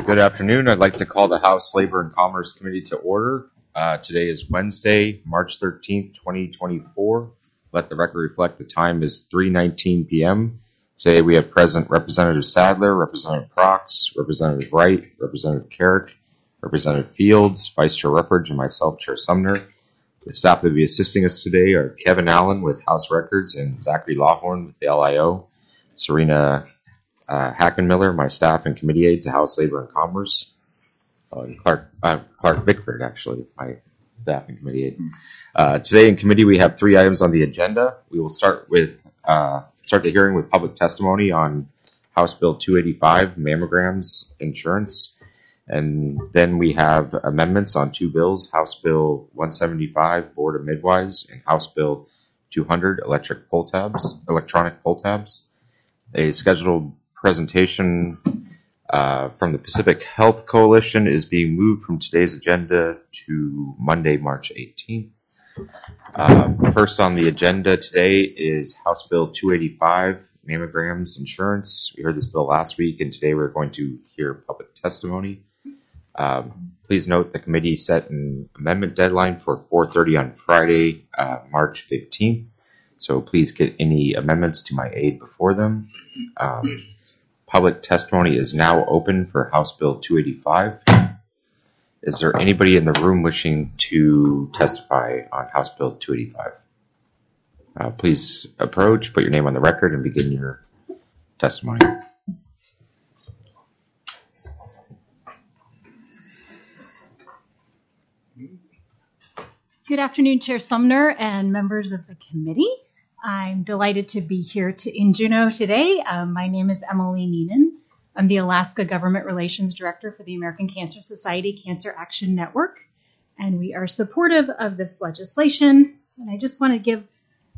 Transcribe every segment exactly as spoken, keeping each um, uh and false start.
Good afternoon. I'd like to call the House Labor and Commerce Committee to order. Uh, today is Wednesday, March thirteenth, twenty twenty-four. Let the record reflect the time is three nineteen p.m. Today we have present Representative Sadler, Representative Prox, Representative Wright, Representative Carrick, Representative Fields, Vice Chair Ruffridge, and myself, Chair Sumner. The staff that will be assisting us today are Kevin Allen with House Records and Zachary Lawhorn with the L I O, Serena Uh, Hackenmiller, my staff and committee aide to House Labor and Commerce, uh, and Clark uh, Clark Bickford, actually, my staff and committee aide. Uh, today in committee we have three items on the agenda. We will start with uh, start the hearing with public testimony on House Bill two eighty-five, mammograms insurance, and then we have amendments on two bills: House Bill one seventy-five, Board of Midwives, and House Bill two hundred, electric poll tabs, electronic poll tabs. A scheduled presentation uh, from the Pacific Health Coalition is being moved from today's agenda to Monday, March eighteenth. Uh, first on the agenda today is House Bill two eighty-five, mammograms insurance. We heard this bill last week, and today we're going to hear public testimony. Um, please note the committee set an amendment deadline for four thirty on Friday, uh, March fifteenth. So please get any amendments to my aid before them. Um, public testimony is now open for House Bill two eighty-five. Is there anybody in the room wishing to testify on House Bill two eighty-five? Uh, please approach, put your name on the record, and begin your testimony. Good afternoon, Chair Sumner and members of the committee. I'm delighted to be here to in Juneau today. Um, my name is Emily Neenan. I'm the Alaska Government Relations Director for the American Cancer Society Cancer Action Network, and we are supportive of this legislation. And I just want to give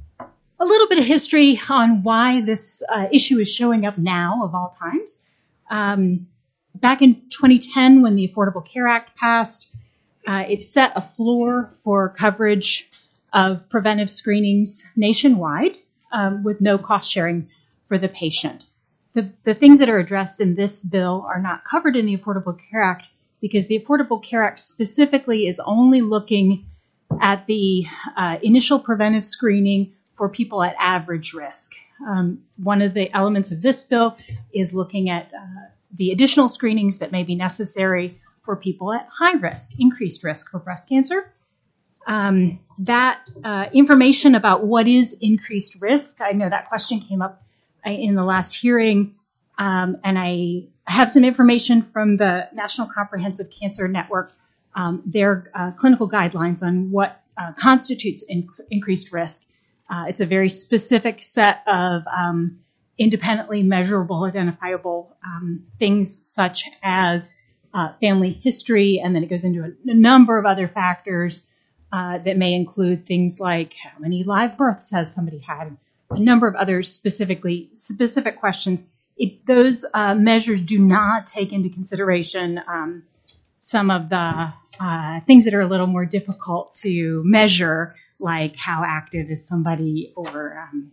a little bit of history on why this uh, issue is showing up now, of all times. Um, back in twenty ten, when the Affordable Care Act passed, uh, it set a floor for coverage of preventive screenings nationwide um, with no cost sharing for the patient. The, the things that are addressed in this bill are not covered in the Affordable Care Act because the Affordable Care Act specifically is only looking at the uh, initial preventive screening for people at average risk. Um, one of the elements of this bill is looking at uh, the additional screenings that may be necessary for people at high risk, increased risk for breast cancer. Um, that uh, information about what is increased risk, I know that question came up in the last hearing, um, and I have some information from the National Comprehensive Cancer Network, um, their uh, clinical guidelines on what uh, constitutes in- increased risk. Uh, it's a very specific set of um, independently measurable, identifiable um, things such as uh, family history, and then it goes into a, a number of other factors Uh, that may include things like how many live births has somebody had, a number of other specifically specific questions. It, those uh, measures do not take into consideration um, some of the uh, things that are a little more difficult to measure, like how active is somebody or um,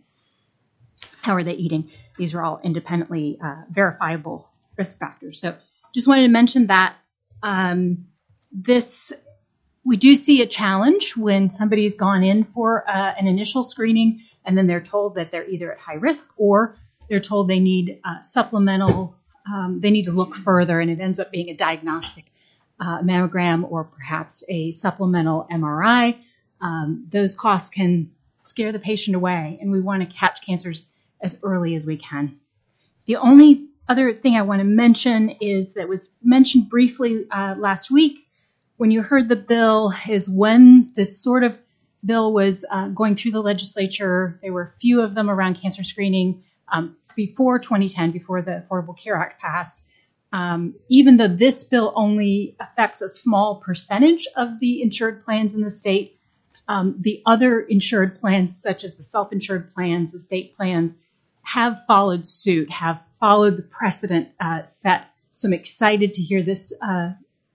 how are they eating. These are all independently uh, verifiable risk factors. So just wanted to mention that um, this We do see a challenge when somebody's gone in for uh, an initial screening and then they're told that they're either at high risk or they're told they need uh, supplemental, um, they need to look further, and it ends up being a diagnostic uh, mammogram or perhaps a supplemental M R I. Um, those costs can scare the patient away, and we want to catch cancers as early as we can. The only other thing I want to mention is that was mentioned briefly uh, last week when you heard the bill is when this sort of bill was uh, going through the legislature. There were a few of them around cancer screening um, before twenty ten, before the Affordable Care Act passed. Um, even though this bill only affects a small percentage of the insured plans in the state, um, the other insured plans, such as the self-insured plans, the state plans, have followed suit, have followed the precedent uh, set. So I'm excited to hear this uh,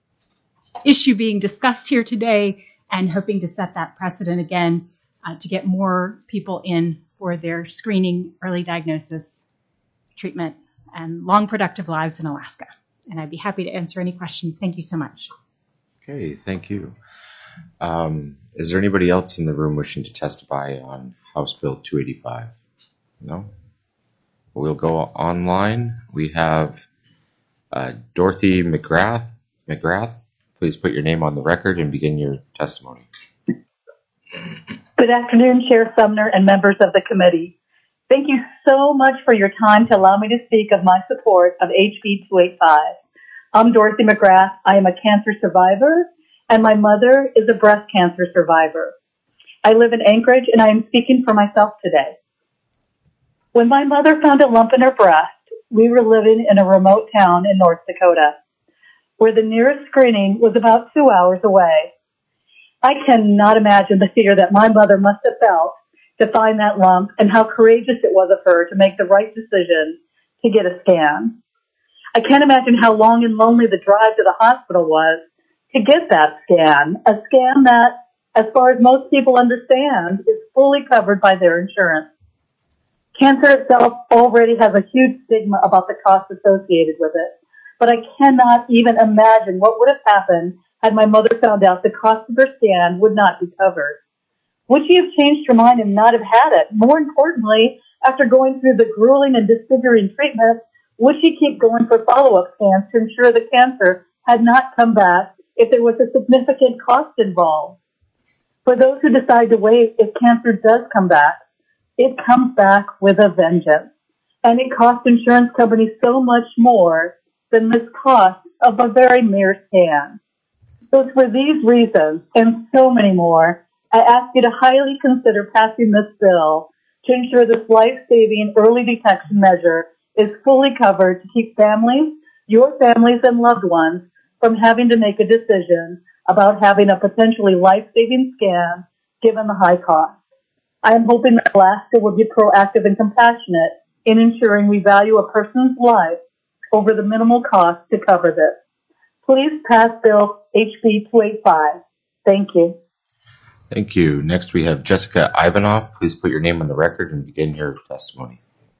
issue being discussed here today and hoping to set that precedent again uh, to get more people in for their screening, early diagnosis, treatment, and long productive lives in Alaska. and I'd be happy to answer any questions. Thank you so much. Okay, thank you. Um, is there anybody else in the room wishing to testify on House Bill two eighty-five? No? We'll go online. We have uh, Dorothy McGrath. McGrath, please put your name on the record and begin your testimony. Good afternoon, Chair Sumner and members of the committee. Thank you so much for your time to allow me to speak of my support of H B two eighty-five. I'm Dorothy McGrath. I am a cancer survivor, and my mother is a breast cancer survivor. I live in Anchorage, and I am speaking for myself today. When my mother found a lump in her breast, we were living in a remote town in North Dakota, where the nearest screening was about two hours away. I cannot imagine the fear that my mother must have felt to find that lump and how courageous it was of her to make the right decision to get a scan. I can't imagine how long and lonely the drive to the hospital was to get that scan, a scan that, as far as most people understand, is fully covered by their insurance. Cancer itself already has a huge stigma about the costs associated with it, but I cannot even imagine what would have happened had my mother found out the cost of her scan would not be covered. Would she have changed her mind and not have had it? More importantly, after going through the grueling and disfiguring treatment, would she keep going for follow-up scans to ensure the cancer had not come back if there was a significant cost involved? For those who decide to wait, if cancer does come back, it comes back with a vengeance. And it costs insurance companies so much more than this cost of a very mere scan. So it's for these reasons and so many more, I ask you to highly consider passing this bill to ensure this life-saving early detection measure is fully covered to keep families, your families and loved ones, from having to make a decision about having a potentially life-saving scan given the high cost. I am hoping that Alaska will be proactive and compassionate in ensuring we value a person's life over the minimal cost to cover this. Please pass Bill H B two eighty-five. Thank you. Thank you. Next, we have Jessica Ivanoff. Please put your name on the record and begin your testimony.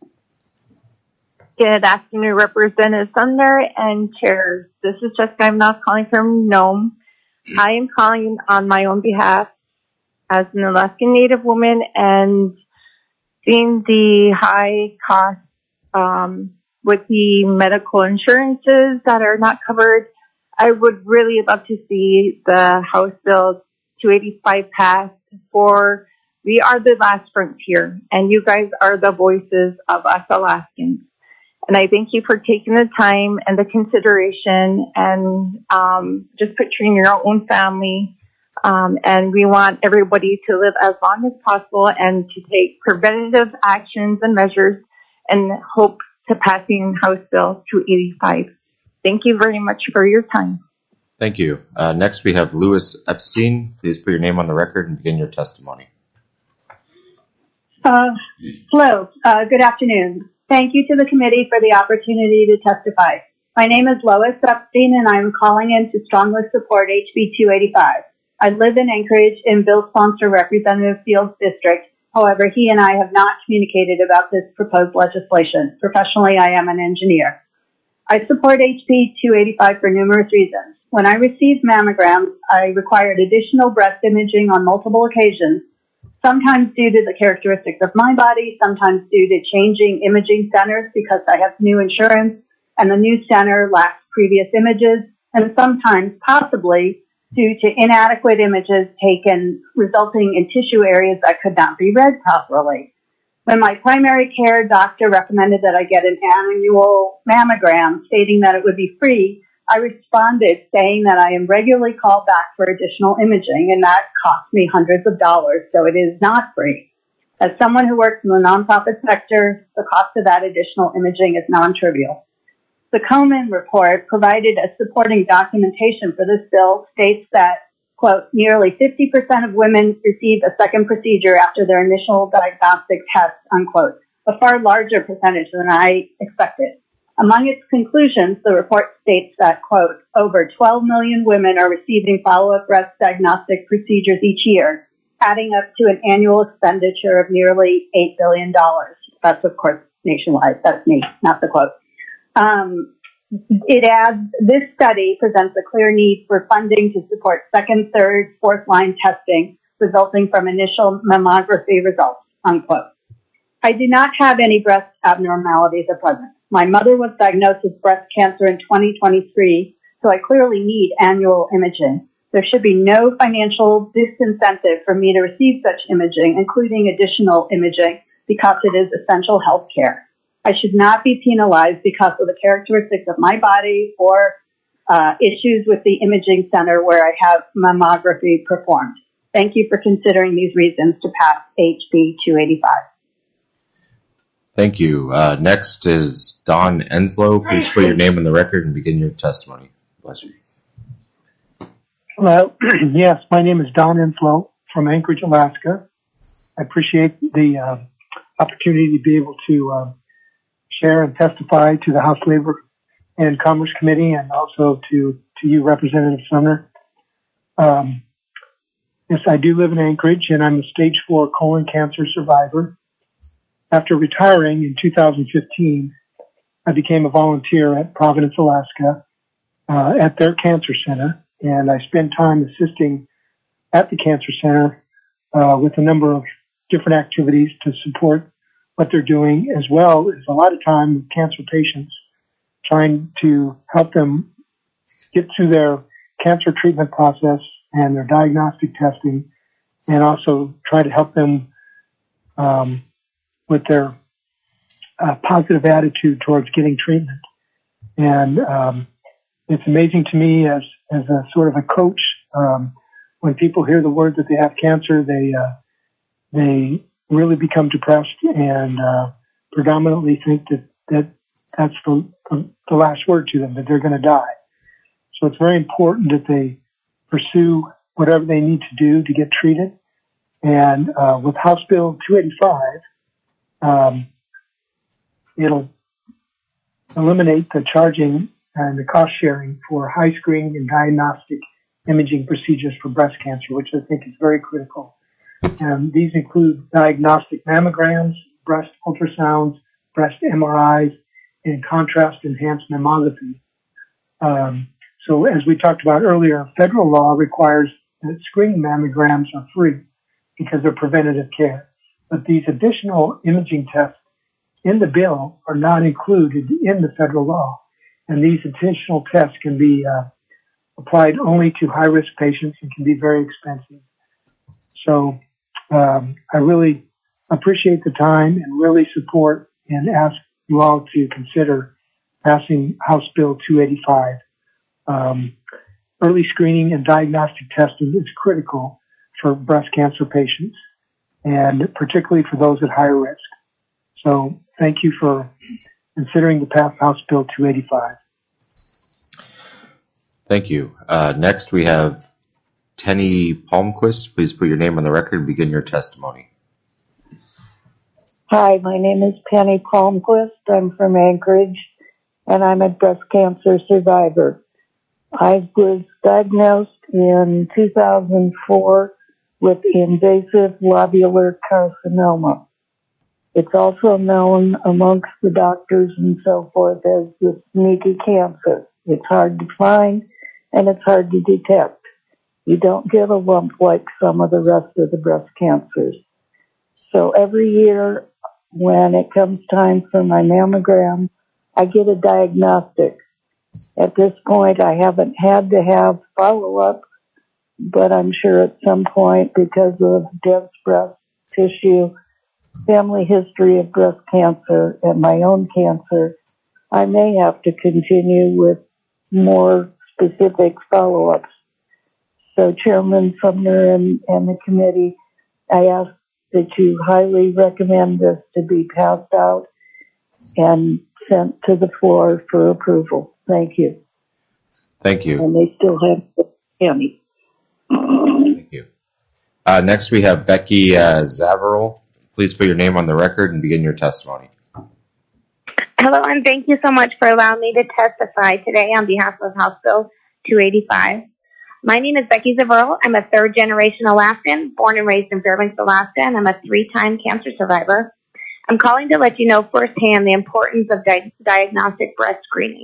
Good afternoon, Representative Sumner and chairs. This is Jessica Ivanoff calling from Nome. I am calling on my own behalf as an Alaskan Native woman, and seeing the high cost um, with the medical insurances that are not covered, I would really love to see the House Bill two eighty-five passed. For we are the last frontier, and you guys are the voices of us Alaskans. And I thank you for taking the time and the consideration and um, just picturing your own family. Um, and we want everybody to live as long as possible and to take preventative actions and measures and hope to passing House Bill two eighty-five. Thank you very much for your time. Thank you. Uh, next, we have Louis Epstein. Please put your name on the record and begin your testimony. Uh, hello. Uh, good afternoon. Thank you to the committee for the opportunity to testify. My name is Lois Epstein, and I'm calling in to strongly support H B two eighty-five. I live in Anchorage in Bill Sponsor Representative Fields District. However, he and I have not communicated about this proposed legislation. Professionally, I am an engineer. I support H B two eighty-five for numerous reasons. When I received mammograms, I required additional breast imaging on multiple occasions, sometimes due to the characteristics of my body, sometimes due to changing imaging centers because I have new insurance and the new center lacks previous images, and sometimes possibly due to inadequate images taken resulting in tissue areas that could not be read properly. When my primary care doctor recommended that I get an annual mammogram stating that it would be free, I responded saying that I am regularly called back for additional imaging, and that cost me hundreds of dollars, so it is not free. As someone who works in the nonprofit sector, the cost of that additional imaging is non-trivial. The Komen report provided as supporting documentation for this bill states that, quote, nearly fifty percent of women receive a second procedure after their initial diagnostic test, unquote, a far larger percentage than I expected. Among its conclusions, the report states that, quote, over twelve million women are receiving follow-up breast diagnostic procedures each year, adding up to an annual expenditure of nearly eight billion dollars. That's, of course, nationwide. That's me, not the quote. Um, It adds, this study presents a clear need for funding to support second, third, fourth line testing resulting from initial mammography results, unquote. I do not have any breast abnormalities at present. My mother was diagnosed with breast cancer in twenty twenty-three, so I clearly need annual imaging. There should be no financial disincentive for me to receive such imaging, including additional imaging, because it is essential health care. I should not be penalized because of the characteristics of my body or uh, issues with the imaging center where I have mammography performed. Thank you for considering these reasons to pass H B two eighty-five. Thank you. Uh, next is Don Enslow. Please put your name on the record and begin your testimony. Bless you. Hello. Yes, my name is Don Enslow from Anchorage, Alaska. I appreciate the uh, opportunity to be able to uh, share and testify to the House Labor and Commerce Committee and also to, to you, Representative Sumner. Um, yes, I do live in Anchorage, and I'm a stage four colon cancer survivor. After retiring in two thousand fifteen, I became a volunteer at Providence, Alaska, uh, at their cancer center, and I spend time assisting at the cancer center uh, with a number of different activities to support what they're doing, as well as a lot of time with cancer patients, trying to help them get through their cancer treatment process and their diagnostic testing, and also try to help them um, with their uh, positive attitude towards getting treatment. And um, it's amazing to me as as a sort of a coach, um, when people hear the word that they have cancer, they uh, they really become depressed and uh, predominantly think that, that that's the, the, the last word to them, that they're going to die. So it's very important that they pursue whatever they need to do to get treated. And uh, with House Bill two eighty-five, um, it'll eliminate the charging and the cost sharing for high screening and diagnostic imaging procedures for breast cancer, which I think is very critical. And these include diagnostic mammograms, breast ultrasounds, breast M R Is, and contrast-enhanced mammography. Um, so as we talked about earlier, federal law requires that screening mammograms are free because they're preventative care. But these additional imaging tests in the bill are not included in the federal law. And these additional tests can be uh, applied only to high-risk patients and can be very expensive. So um, I really appreciate the time and really support and ask you all to consider passing House Bill two eighty-five. Um, early screening and diagnostic testing is critical for breast cancer patients, and particularly for those at higher risk. So thank you for considering to pass House Bill two eighty-five. Thank you. Uh, next, we have Tenny Palmquist. Please put your name on the record and begin your testimony. Hi, my name is Penny Palmquist. I'm from Anchorage, and I'm a breast cancer survivor. I was diagnosed in two thousand four with invasive lobular carcinoma. It's also known amongst the doctors and so forth as the sneaky cancer. It's hard to find, and it's hard to detect. You don't get a lump like some of the rest of the breast cancers. So every year when it comes time for my mammogram, I get a diagnostic. At this point, I haven't had to have follow-up, but I'm sure at some point, because of dense breast tissue, family history of breast cancer, and my own cancer, I may have to continue with more specific follow-ups. So Chairman Sumner and, and the committee, I ask that you highly recommend this to be passed out and sent to the floor for approval. Thank you. Thank you. And they still have the county. Thank you. Uh, next, we have Becky uh, Zavarol. Please put your name on the record and begin your testimony. Hello, and thank you so much for allowing me to testify today on behalf of House Bill two eighty-five. My name is Becky Zavarol. I'm a third-generation Alaskan, born and raised in Fairbanks, Alaska, and I'm a three-time cancer survivor. I'm calling to let you know firsthand the importance of di- diagnostic breast screening.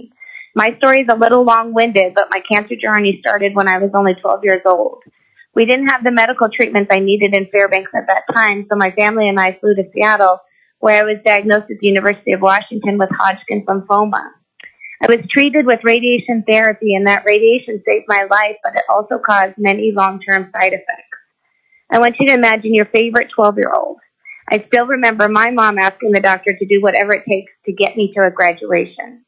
My story is a little long-winded, but my cancer journey started when I was only twelve years old. We didn't have the medical treatments I needed in Fairbanks at that time, so my family and I flew to Seattle, where I was diagnosed at the University of Washington with Hodgkin's lymphoma. I was treated with radiation therapy, and that radiation saved my life, but it also caused many long-term side effects. I want you to imagine your favorite twelve-year-old. I still remember my mom asking the doctor to do whatever it takes to get me to a graduation.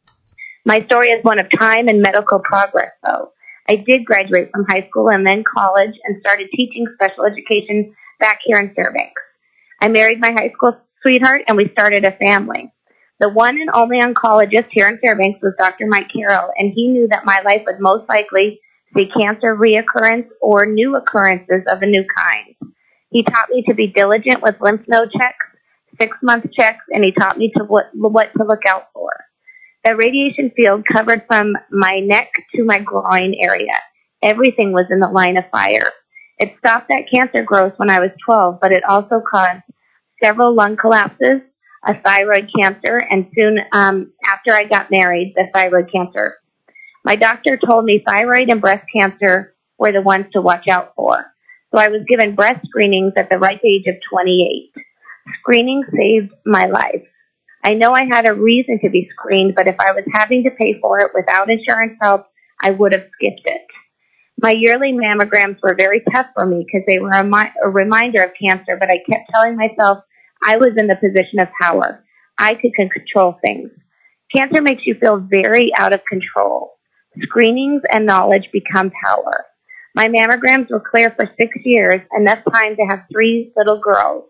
My story is one of time and medical progress, though. I did graduate from high school and then college and started teaching special education back here in Fairbanks. I married my high school sweetheart, and we started a family. The one and only oncologist here in Fairbanks was Doctor Mike Carroll, and he knew that my life would most likely see cancer reoccurrence or new occurrences of a new kind. He taught me to be diligent with lymph node checks, six-month checks, and he taught me to what, what to look out for. The radiation field covered from my neck to my groin area. Everything was in the line of fire. It stopped that cancer growth when I was twelve, but it also caused several lung collapses, a thyroid cancer, and soon um, after I got married, the thyroid cancer. My doctor told me thyroid and breast cancer were the ones to watch out for. So I was given breast screenings at the ripe age of twenty-eight. Screening saved my life. I know I had a reason to be screened, but if I was having to pay for it without insurance help, I would have skipped it. My yearly mammograms were very tough for me because they were a, mi- a reminder of cancer, but I kept telling myself I was in the position of power. I could control things. Cancer makes you feel very out of control. Screenings and knowledge become power. My mammograms were clear for six years, enough time to have three little girls.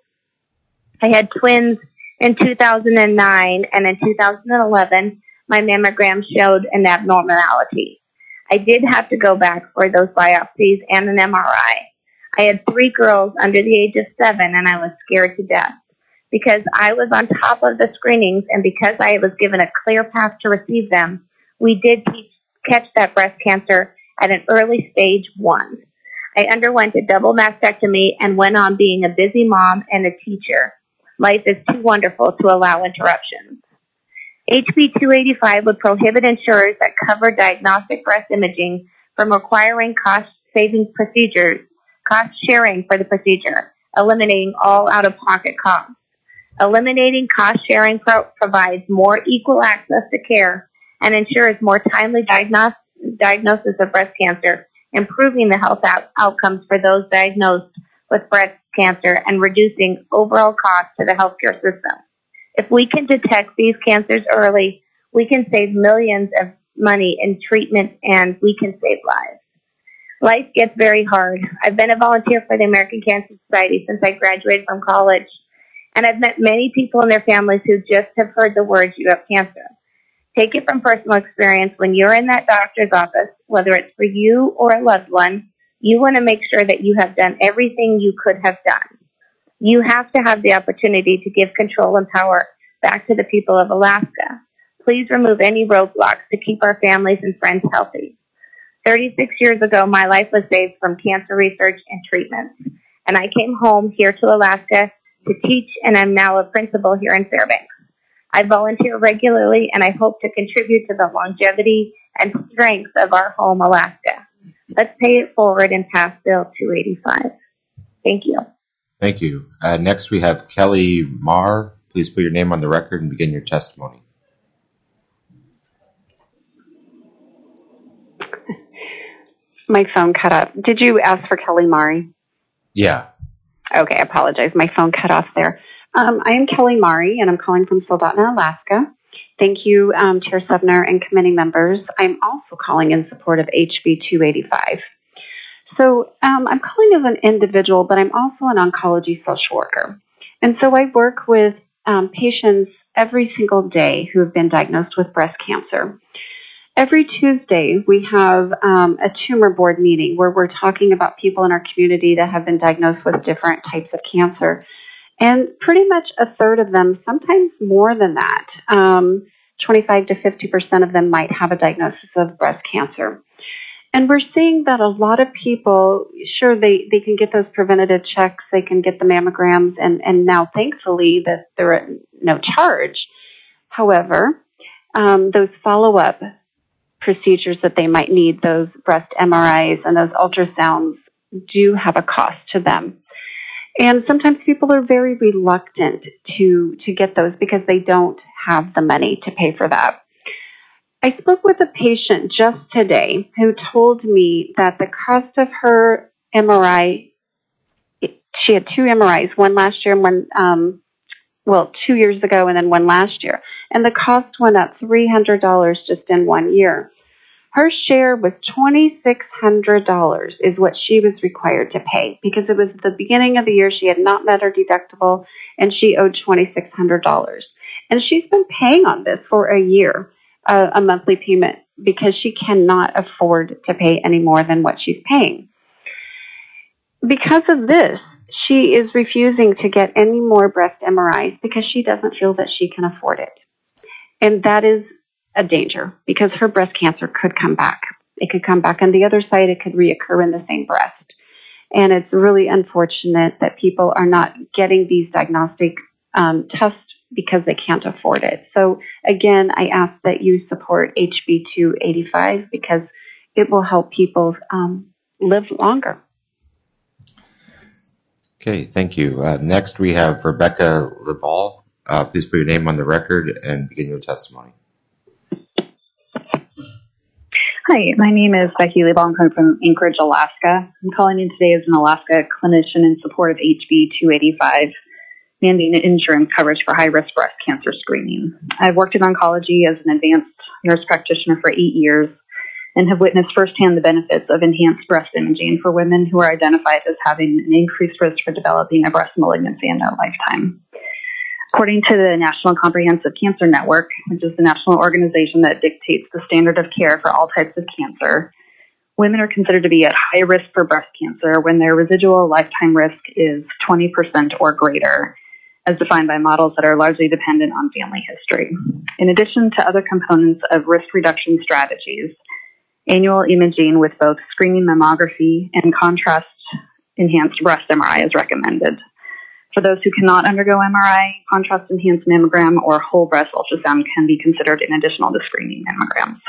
I had twins in two thousand nine, and in two thousand eleven, my mammogram showed an abnormality. I did have to go back for those biopsies and an M R I. I had three girls under the age of seven, and I was scared to death. Because I was on top of the screenings and because I was given a clear path to receive them, we did teach, catch that breast cancer at an early stage one. I underwent a double mastectomy and went on being a busy mom and a teacher. Life is too wonderful to allow interruptions. H B two eighty-five would prohibit insurers that cover diagnostic breast imaging from requiring cost-saving procedures, cost sharing for the procedure, eliminating all out-of-pocket costs. Eliminating cost sharing pro- provides more equal access to care and ensures more timely diagnos- diagnosis of breast cancer, improving the health out- outcomes for those diagnosed with breast cancer and reducing overall costs to the healthcare system. If we can detect these cancers early, we can save millions of money in treatment and we can save lives. Life gets very hard. I've been a volunteer for the American Cancer Society since I graduated from college. And I've met many people and their families who just have heard the words, you have cancer. Take it from personal experience. When you're in that doctor's office, whether it's for you or a loved one, you want to make sure that you have done everything you could have done. You have to have the opportunity to give control and power back to the people of Alaska. Please remove any roadblocks to keep our families and friends healthy. thirty-six years ago, my life was saved from cancer research and treatments. And I came home here to Alaska to teach, and I'm now a principal here in Fairbanks. I volunteer regularly, and I hope to contribute to the longevity and strength of our home, Alaska. Let's pay it forward and pass Bill two eighty-five. Thank you. Thank you. Uh, next, we have Kelly Marr. Please put your name on the record and begin your testimony. My phone cut off. Did you ask for Kelly Mari? Yeah. Okay, I apologize. My phone cut off there. Um, I am Kelly Mari, and I'm calling from Soldotna, Alaska. Thank you, um, Chair Subner and committee members. I'm also calling in support of H B two eighty-five. So um, I'm calling as an individual, but I'm also an oncology social worker. And so I work with um, patients every single day who have been diagnosed with breast cancer. Every Tuesday, we have um, a tumor board meeting where we're talking about people in our community that have been diagnosed with different types of cancer. And pretty much a third of them, sometimes more than that, um, twenty-five to fifty percent of them might have a diagnosis of breast cancer. And we're seeing that a lot of people, sure, they, they can get those preventative checks, they can get the mammograms, and, and now thankfully that they're at no charge. However, um, those follow-up procedures that they might need, those breast M R Is and those ultrasounds, do have a cost to them. And sometimes people are very reluctant to, to get those because they don't have the money to pay for that. I spoke with a patient just today who told me that the cost of her M R I, she had two M R Is, one last year and one, um, well, two years ago and then one last year. And the cost went up three hundred dollars just in one year. Her share was twenty-six hundred dollars is what she was required to pay because it was the beginning of the year. She had not met her deductible and she owed twenty-six hundred dollars. And she's been paying on this for a year, uh, a monthly payment, because she cannot afford to pay any more than what she's paying. Because of this, she is refusing to get any more breast M R Is because she doesn't feel that she can afford it. And that is a danger because her breast cancer could come back. It could come back on the other side. It could reoccur in the same breast. And it's really unfortunate that people are not getting these diagnostic um, tests because they can't afford it. So again, I ask that you support H B two eighty-five because it will help people um, live longer. Okay, thank you. Uh, next, we have Rebecca LeBall. Uh, please put your name on the record and begin your testimony. Hi, my name is Becky LeBall. I'm coming from Anchorage, Alaska. I'm calling in today as an Alaska clinician in support of H B two eighty-five, mandating insurance coverage for high-risk breast cancer screening. I've worked in oncology as an advanced nurse practitioner for eight years and have witnessed firsthand the benefits of enhanced breast imaging for women who are identified as having an increased risk for developing a breast malignancy in their lifetime. According to the National Comprehensive Cancer Network, which is the national organization that dictates the standard of care for all types of cancer, women are considered to be at high risk for breast cancer when their residual lifetime risk is twenty percent or greater, as defined by models that are largely dependent on family history. In addition to other components of risk reduction strategies, annual imaging with both screening mammography and contrast-enhanced breast M R I is recommended. For those who cannot undergo M R I, contrast-enhanced mammogram or whole breast ultrasound can be considered in addition to screening mammograms.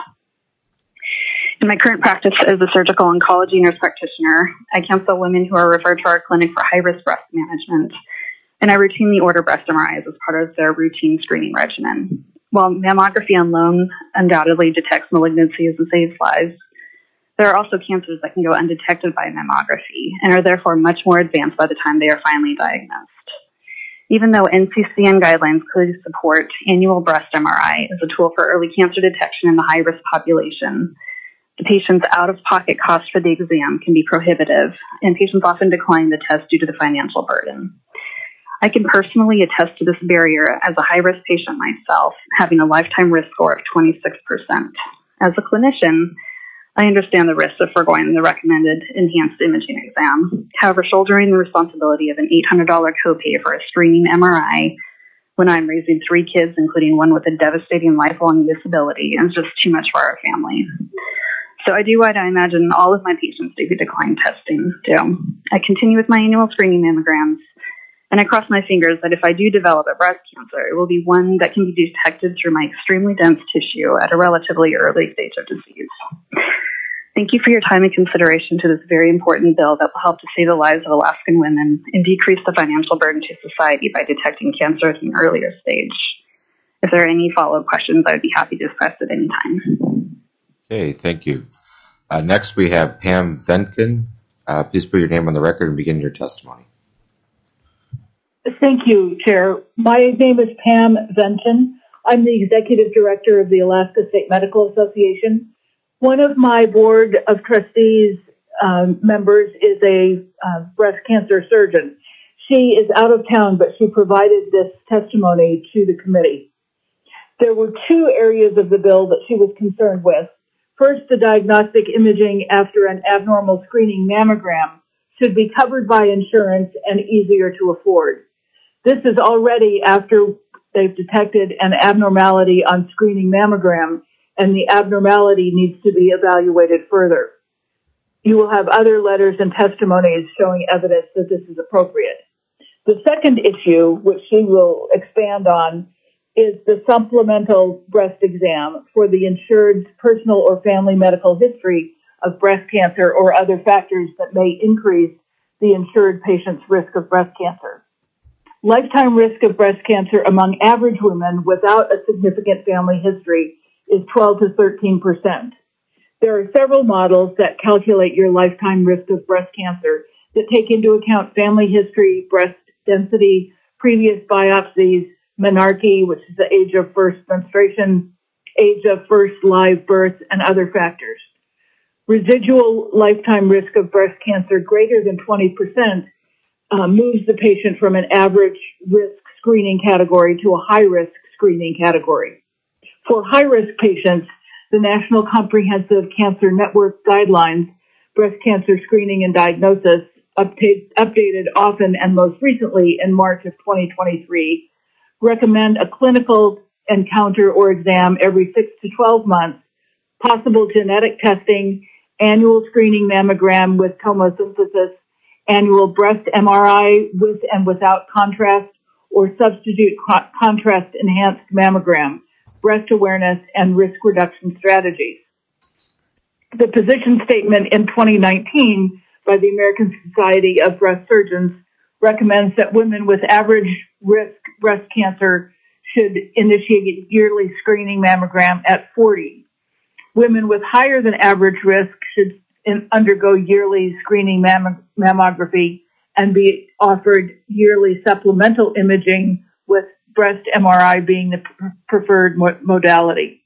In my current practice as a surgical oncology nurse practitioner, I counsel women who are referred to our clinic for high-risk breast management, and I routinely order breast M R Is as part of their routine screening regimen. While mammography alone undoubtedly detects malignancies and saves lives, there are also cancers that can go undetected by mammography and are therefore much more advanced by the time they are finally diagnosed. Even though N C C N guidelines clearly support annual breast M R I as a tool for early cancer detection in the high-risk population, the patient's out-of-pocket cost for the exam can be prohibitive, and patients often decline the test due to the financial burden. I can personally attest to this barrier as a high-risk patient myself, having a lifetime risk score of twenty-six percent. As a clinician, I understand the risks of foregoing the recommended enhanced imaging exam. However, shouldering the responsibility of an eight hundred dollars copay for a screening M R I when I'm raising three kids, including one with a devastating lifelong disability, is just too much for our family. So I do what I imagine all of my patients do who decline testing do. I continue with my annual screening mammograms, and I cross my fingers that if I do develop a breast cancer, it will be one that can be detected through my extremely dense tissue at a relatively early stage of disease. Thank you for your time and consideration to this very important bill that will help to save the lives of Alaskan women and decrease the financial burden to society by detecting cancer at an earlier stage. If there are any follow-up questions, I would be happy to discuss at any time. Okay, thank you. Uh, next, we have Pam Venkin. Uh, please put your name on the record and begin your testimony. Thank you, Chair. My name is Pam Venton. I'm the Executive Director of the Alaska State Medical Association. One of my Board of Trustees um, members is a uh, breast cancer surgeon. She is out of town, but she provided this testimony to the committee. There were two areas of the bill that she was concerned with. First, the diagnostic imaging after an abnormal screening mammogram should be covered by insurance and easier to afford. This is already after they've detected an abnormality on screening mammogram, and the abnormality needs to be evaluated further. You will have other letters and testimonies showing evidence that this is appropriate. The second issue, which she will expand on, is the supplemental breast exam for the insured's personal or family medical history of breast cancer or other factors that may increase the insured patient's risk of breast cancer. Lifetime risk of breast cancer among average women without a significant family history is twelve to thirteen percent. There are several models that calculate your lifetime risk of breast cancer that take into account family history, breast density, previous biopsies, menarche, which is the age of first menstruation, age of first live birth, and other factors. Residual lifetime risk of breast cancer greater than twenty percent uh, moves the patient from an average risk screening category to a high risk screening category. For high risk patients, the National Comprehensive Cancer Network guidelines, breast cancer screening and diagnosis, update, updated often and most recently in March of twenty twenty-three, recommend a clinical encounter or exam every six to twelve months, possible genetic testing, annual screening mammogram with tomosynthesis, annual breast M R I with and without contrast, or substitute co- contrast enhanced mammogram, breast awareness, and risk reduction strategies. The position statement in twenty nineteen by the American Society of Breast Surgeons recommends that women with average risk breast cancer should initiate yearly screening mammogram at forty. Women with higher than average risk should in, undergo yearly screening mam- mammography and be offered yearly supplemental imaging, with breast M R I being the pr- preferred mo- modality.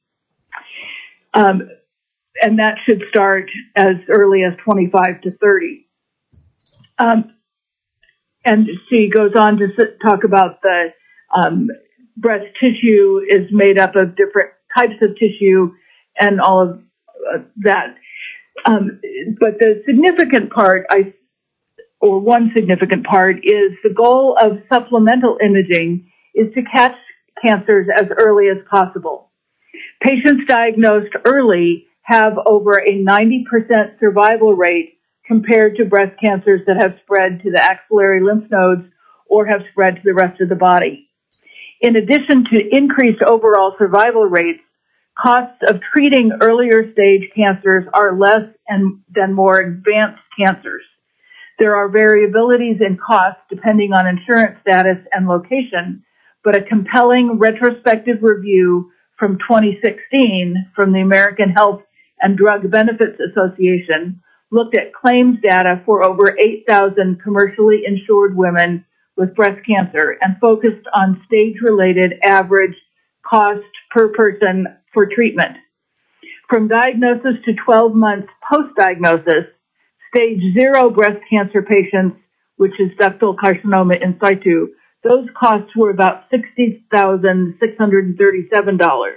Um, and that should start as early as twenty-five to thirty. Um, and she goes on to s- talk about the um, breast tissue is made up of different types of tissue and all of uh, that. Um, but the significant part, I, or one significant part, is the goal of supplemental imaging is to catch cancers as early as possible. Patients diagnosed early have over a ninety percent survival rate compared to breast cancers that have spread to the axillary lymph nodes or have spread to the rest of the body. In addition to increased overall survival rates, costs of treating earlier stage cancers are less and, than more advanced cancers. There are variabilities in costs depending on insurance status and location, but a compelling retrospective review from twenty sixteen from the American Health and Drug Benefits Association looked at claims data for over eight thousand commercially insured women with breast cancer and focused on stage-related average cost per person for treatment. From diagnosis to twelve months post-diagnosis, stage zero breast cancer patients, which is ductal carcinoma in situ, those costs were about sixty thousand six hundred thirty-seven dollars.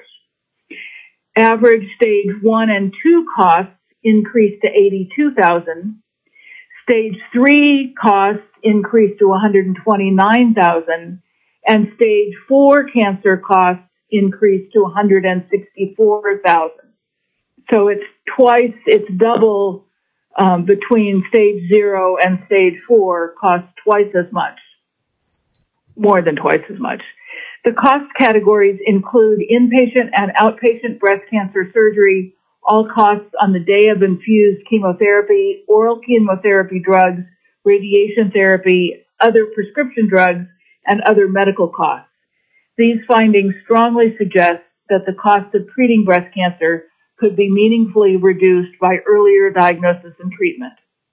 Average stage one and two costs increased to eighty-two thousand dollars. Stage three costs increased to one hundred twenty-nine thousand dollars, and stage four cancer costs increased to one hundred sixty-four thousand dollars. So it's twice, it's double um, between stage zero and stage four costs twice as much, more than twice as much. The cost categories include inpatient and outpatient breast cancer surgery, all costs on the day of infused chemotherapy, oral chemotherapy drugs, radiation therapy, other prescription drugs, and other medical costs. These findings strongly suggest that the cost of treating breast cancer could be meaningfully reduced by earlier diagnosis and treatment.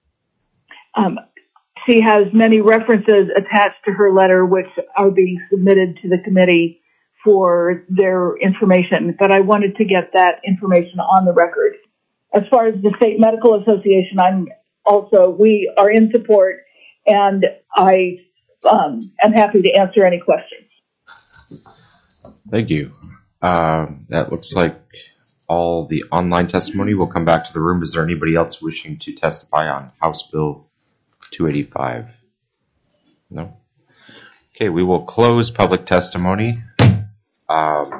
Um, she has many references attached to her letter which are being submitted to the committee for their information, but I wanted to get that information on the record. As far as the State Medical Association, I'm also, we are in support, and I um, am happy to answer any questions. Thank you. Uh, that looks like all the online testimony. Will come back to the room. Is there anybody else wishing to testify on House Bill two eighty-five? No? Okay, we will close public testimony. Um,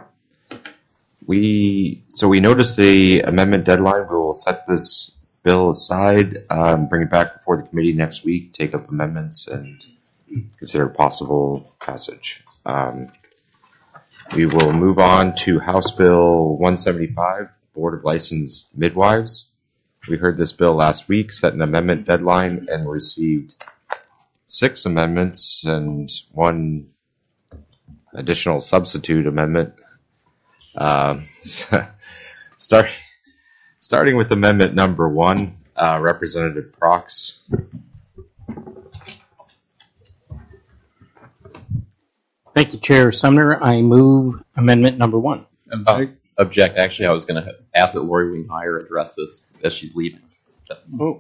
we so we noticed the amendment deadline. We will set this bill aside, um, bring it back before the committee next week, take up amendments, and consider possible passage. Um, We will move on to House Bill one seventy-five, Board of Licensed Midwives. We heard this bill last week, set an amendment deadline, and received six amendments and one additional substitute amendment. Uh, start, starting with amendment number one, uh, Representative Prox. Thank you, Chair Sumner. I move amendment number one. Uh, object. Actually, I was going to ask that Lori Winghire address this as she's leaving. Oh.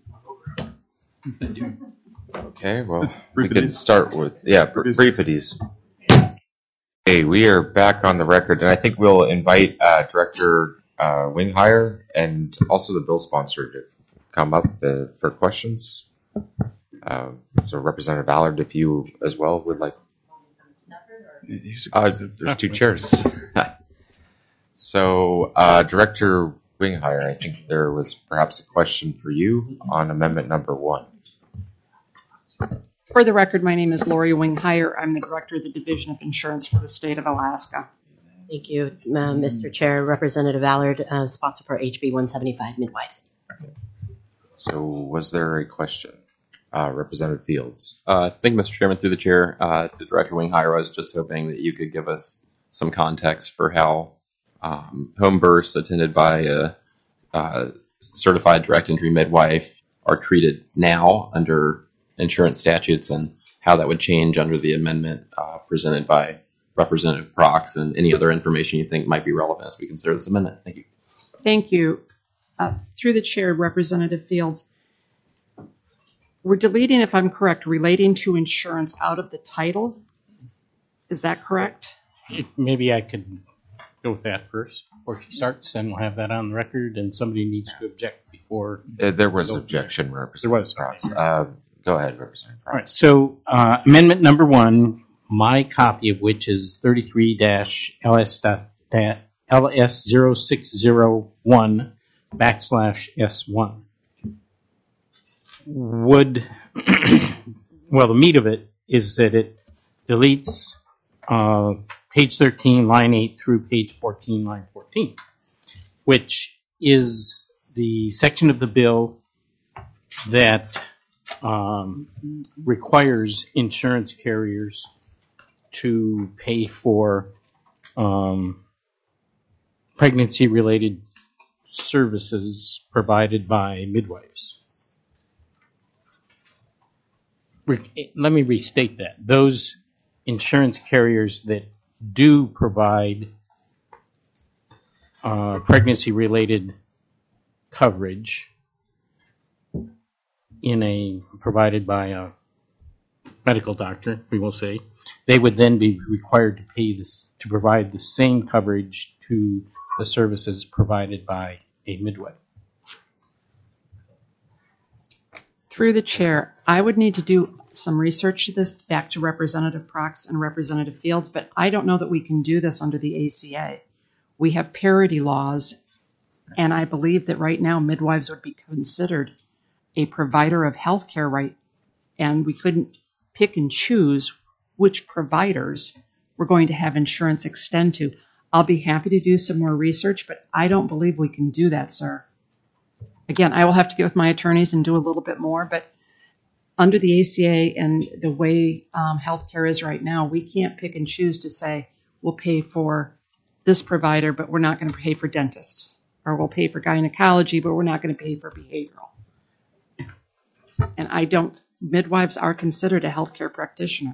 Okay, well, we could start with, yeah, br- briefities. Okay, we are back on the record, and I think we'll invite uh, Director uh, Winghire and also the bill sponsor to come up uh, for questions. Uh, so, Representative Allard, if you as well would like. Uh, there's two chairs. So, uh, Director Winghire, I think there was perhaps a question for you on amendment number one. For the record, my name is Lori Winghire. I'm the Director of the Division of Insurance for the state of Alaska. Thank you, uh, Mister Chair. Representative Allard, uh, sponsor for H B one seventy-five, Midwives. So, was there a question? Uh, Representative Fields. Uh, thank you, Mister Chairman. Through the chair, uh, to Director Winghire, I was just hoping that you could give us some context for how um, home births attended by a, a certified direct entry midwife are treated now under insurance statutes, and how that would change under the amendment uh, presented by Representative Prox, and any other information you think might be relevant as we consider this amendment. Thank you. Thank you. Uh, through the chair, Representative Fields, we're deleting, if I'm correct, relating to insurance out of the title. Is that correct? Maybe I could go with that first before she starts, and we'll have that on the record, and somebody needs to object before. Uh, there was objection, Representative Prox. Uh, go ahead, Representative Prox. All right, so uh, amendment number one, my copy of which is thirty-three L S zero six zero one backslash S one. Would, well, the meat of it is that it deletes uh, page thirteen, line eight through page fourteen, line fourteen, which is the section of the bill that um, requires insurance carriers to pay for um, pregnancy-related services provided by midwives. Let me restate that. Those insurance carriers that do provide uh, pregnancy-related coverage in a provided by a medical doctor, we will say, they would then be required to pay this to provide the same coverage to the services provided by a midwife. Through the chair, I would need to do some research to this, back to Representative Prox and Representative Fields, but I don't know that we can do this under the A C A. We have parity laws, and I believe that right now midwives would be considered a provider of health care, right? And we couldn't pick and choose which providers we're going to have insurance extend to. I'll be happy to do some more research, but I don't believe we can do that, sir. Again, I will have to get with my attorneys and do a little bit more, but under the A C A and the way um, healthcare is right now, we can't pick and choose to say we'll pay for this provider, but we're not going to pay for dentists, or we'll pay for gynecology, but we're not going to pay for behavioral. And I don't, midwives are considered a healthcare practitioner.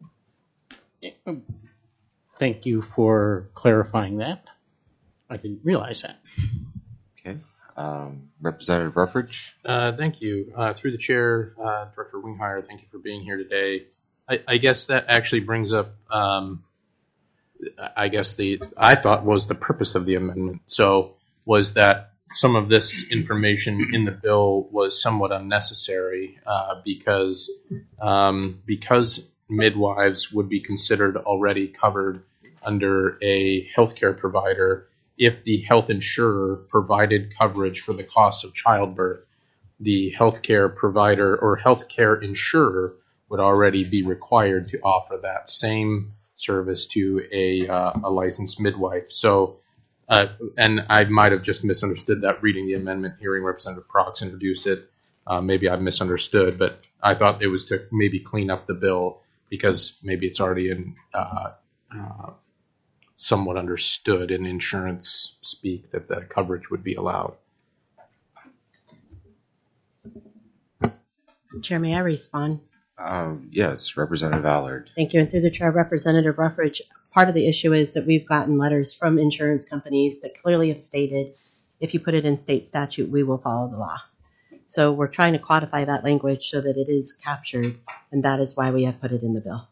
Thank you for clarifying that. I didn't realize that. Okay. Um, Representative Ruffridge. Uh, thank you. Uh, through the chair, uh, Director Winghire, thank you for being here today. I, I guess that actually brings up, um, I guess the, I thought was the purpose of the amendment. So was that some of this information in the bill was somewhat unnecessary uh, because um, because midwives would be considered already covered under a healthcare provider. If the health insurer provided coverage for the cost of childbirth, the healthcare provider or healthcare insurer would already be required to offer that same service to a, uh, a licensed midwife. So, uh, and I might have just misunderstood that reading the amendment, hearing Representative Prox introduce it. Uh, maybe I misunderstood, but I thought it was to maybe clean up the bill because maybe it's already in uh, uh, somewhat understood in insurance speak that the coverage would be allowed. Chair, may I respond? Um, yes, Representative Allard. Thank you. And through the chair, Representative Ruffridge, part of the issue is that we've gotten letters from insurance companies that clearly have stated, if you put it in state statute, we will follow the law. So we're trying to codify that language so that it is captured, and that is why we have put it in the bill.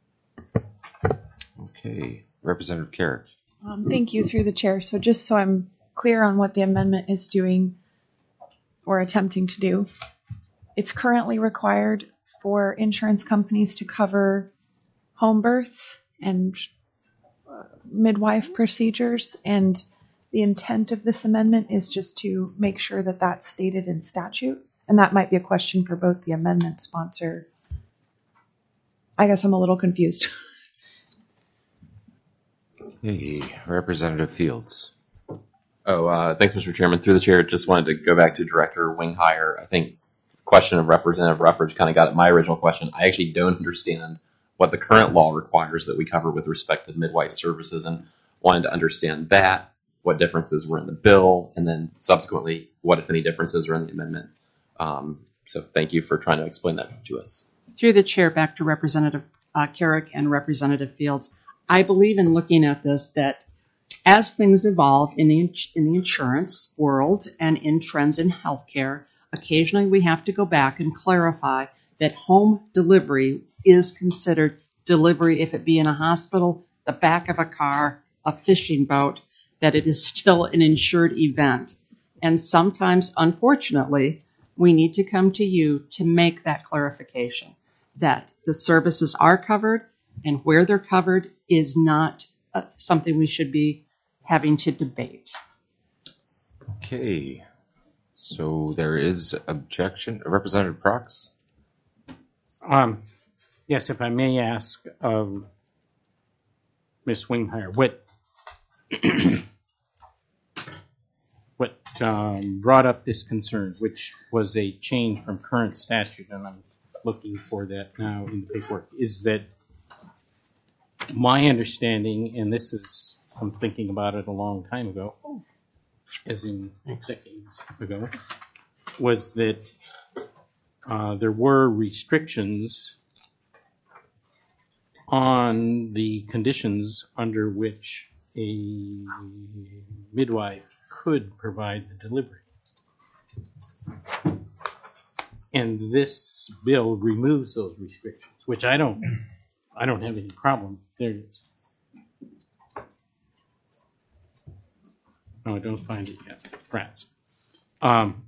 Okay, Representative Carrick. Um, thank you, through the chair. So just so I'm clear on what the amendment is doing or attempting to do, it's currently required for insurance companies to cover home births and uh, midwife procedures, and the intent of this amendment is just to make sure that that's stated in statute. And that might be a question for both the amendment sponsor. I guess I'm a little confused. Hey, Representative Fields. Oh, uh, thanks, Mister Chairman. Through the chair, just wanted to go back to Director Winghire. I think the question of Representative Ruffridge kind of got at my original question. I actually don't understand what the current law requires that we cover with respect to midwife services, and wanted to understand that, what differences were in the bill, and then subsequently, what, if any, differences are in the amendment. Um, so thank you for trying to explain that to us. Through the chair, back to Representative uh, Carrick and Representative Fields. I believe in looking at this that as things evolve in the in the insurance world and in trends in healthcare, occasionally we have to go back and clarify that home delivery is considered delivery if it be in a hospital, the back of a car, a fishing boat, that it is still an insured event. And sometimes, unfortunately, we need to come to you to make that clarification, that the services are covered and where they're covered is not uh, something we should be having to debate. Okay, so there is objection. Representative Prox? Um, yes, if I may ask um, Miz Winghire, what what um, brought up this concern, which was a change from current statute, and I'm looking for that now in the paperwork, is that my understanding, and this is, I'm thinking about it a long time ago, as in decades ago, was that uh, there were restrictions on the conditions under which a midwife could provide the delivery. And this bill removes those restrictions, which I don't, I don't have any problem. There it is. No, I don't find it yet. Perhaps. Um,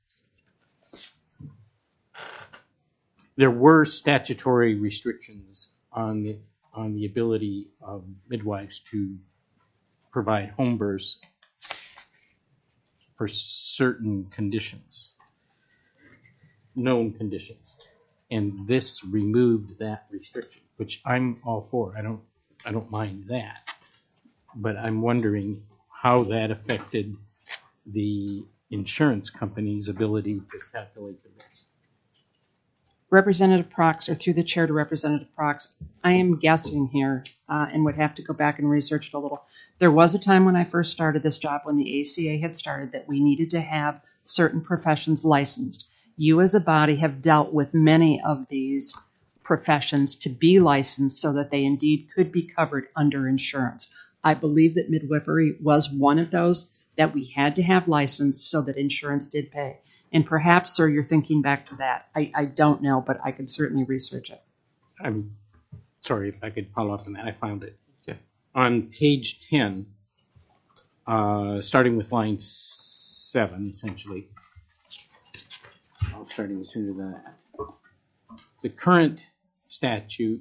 there were statutory restrictions on the on the ability of midwives to provide home births for certain conditions, known conditions, and this removed that restriction, which I'm all for. I don't I don't mind that, but I'm wondering how that affected the insurance company's ability to calculate the risk. Representative Prox, or through the chair to Representative Prox, I am guessing here uh, and would have to go back and research it a little. There was a time when I first started this job, when the A C A had started, that we needed to have certain professions licensed. You as a body have dealt with many of these professions to be licensed so that they indeed could be covered under insurance. I believe that midwifery was one of those that we had to have licensed so that insurance did pay. And perhaps, sir, you're thinking back to that. I, I don't know, but I can certainly research it. I'm sorry, if I could follow up on that. I found it. Okay. On page ten, uh, starting with line seven, essentially. I'll start even sooner than that. The current statute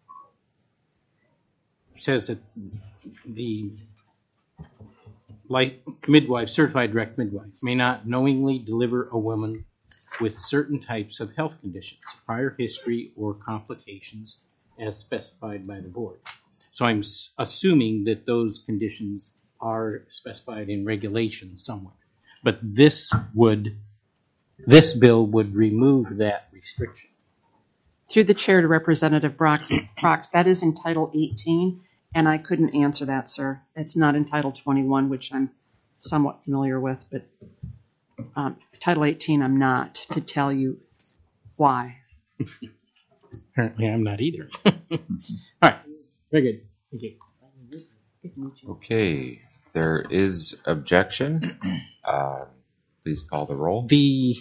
says that the like midwife, certified direct midwife, may not knowingly deliver a woman with certain types of health conditions, prior history, or complications as specified by the board. So I'm s- assuming that those conditions are specified in regulations somewhere. But this would, this bill would remove that restriction. Through the chair to Representative Brox, Brox, that is in Title eighteen, and I couldn't answer that, sir. It's not in Title twenty-one, which I'm somewhat familiar with, but um, Title eighteen I'm not to tell you why. Apparently I'm not either. All right, very good. Thank you. Okay, there is objection. Uh, please call the roll. The,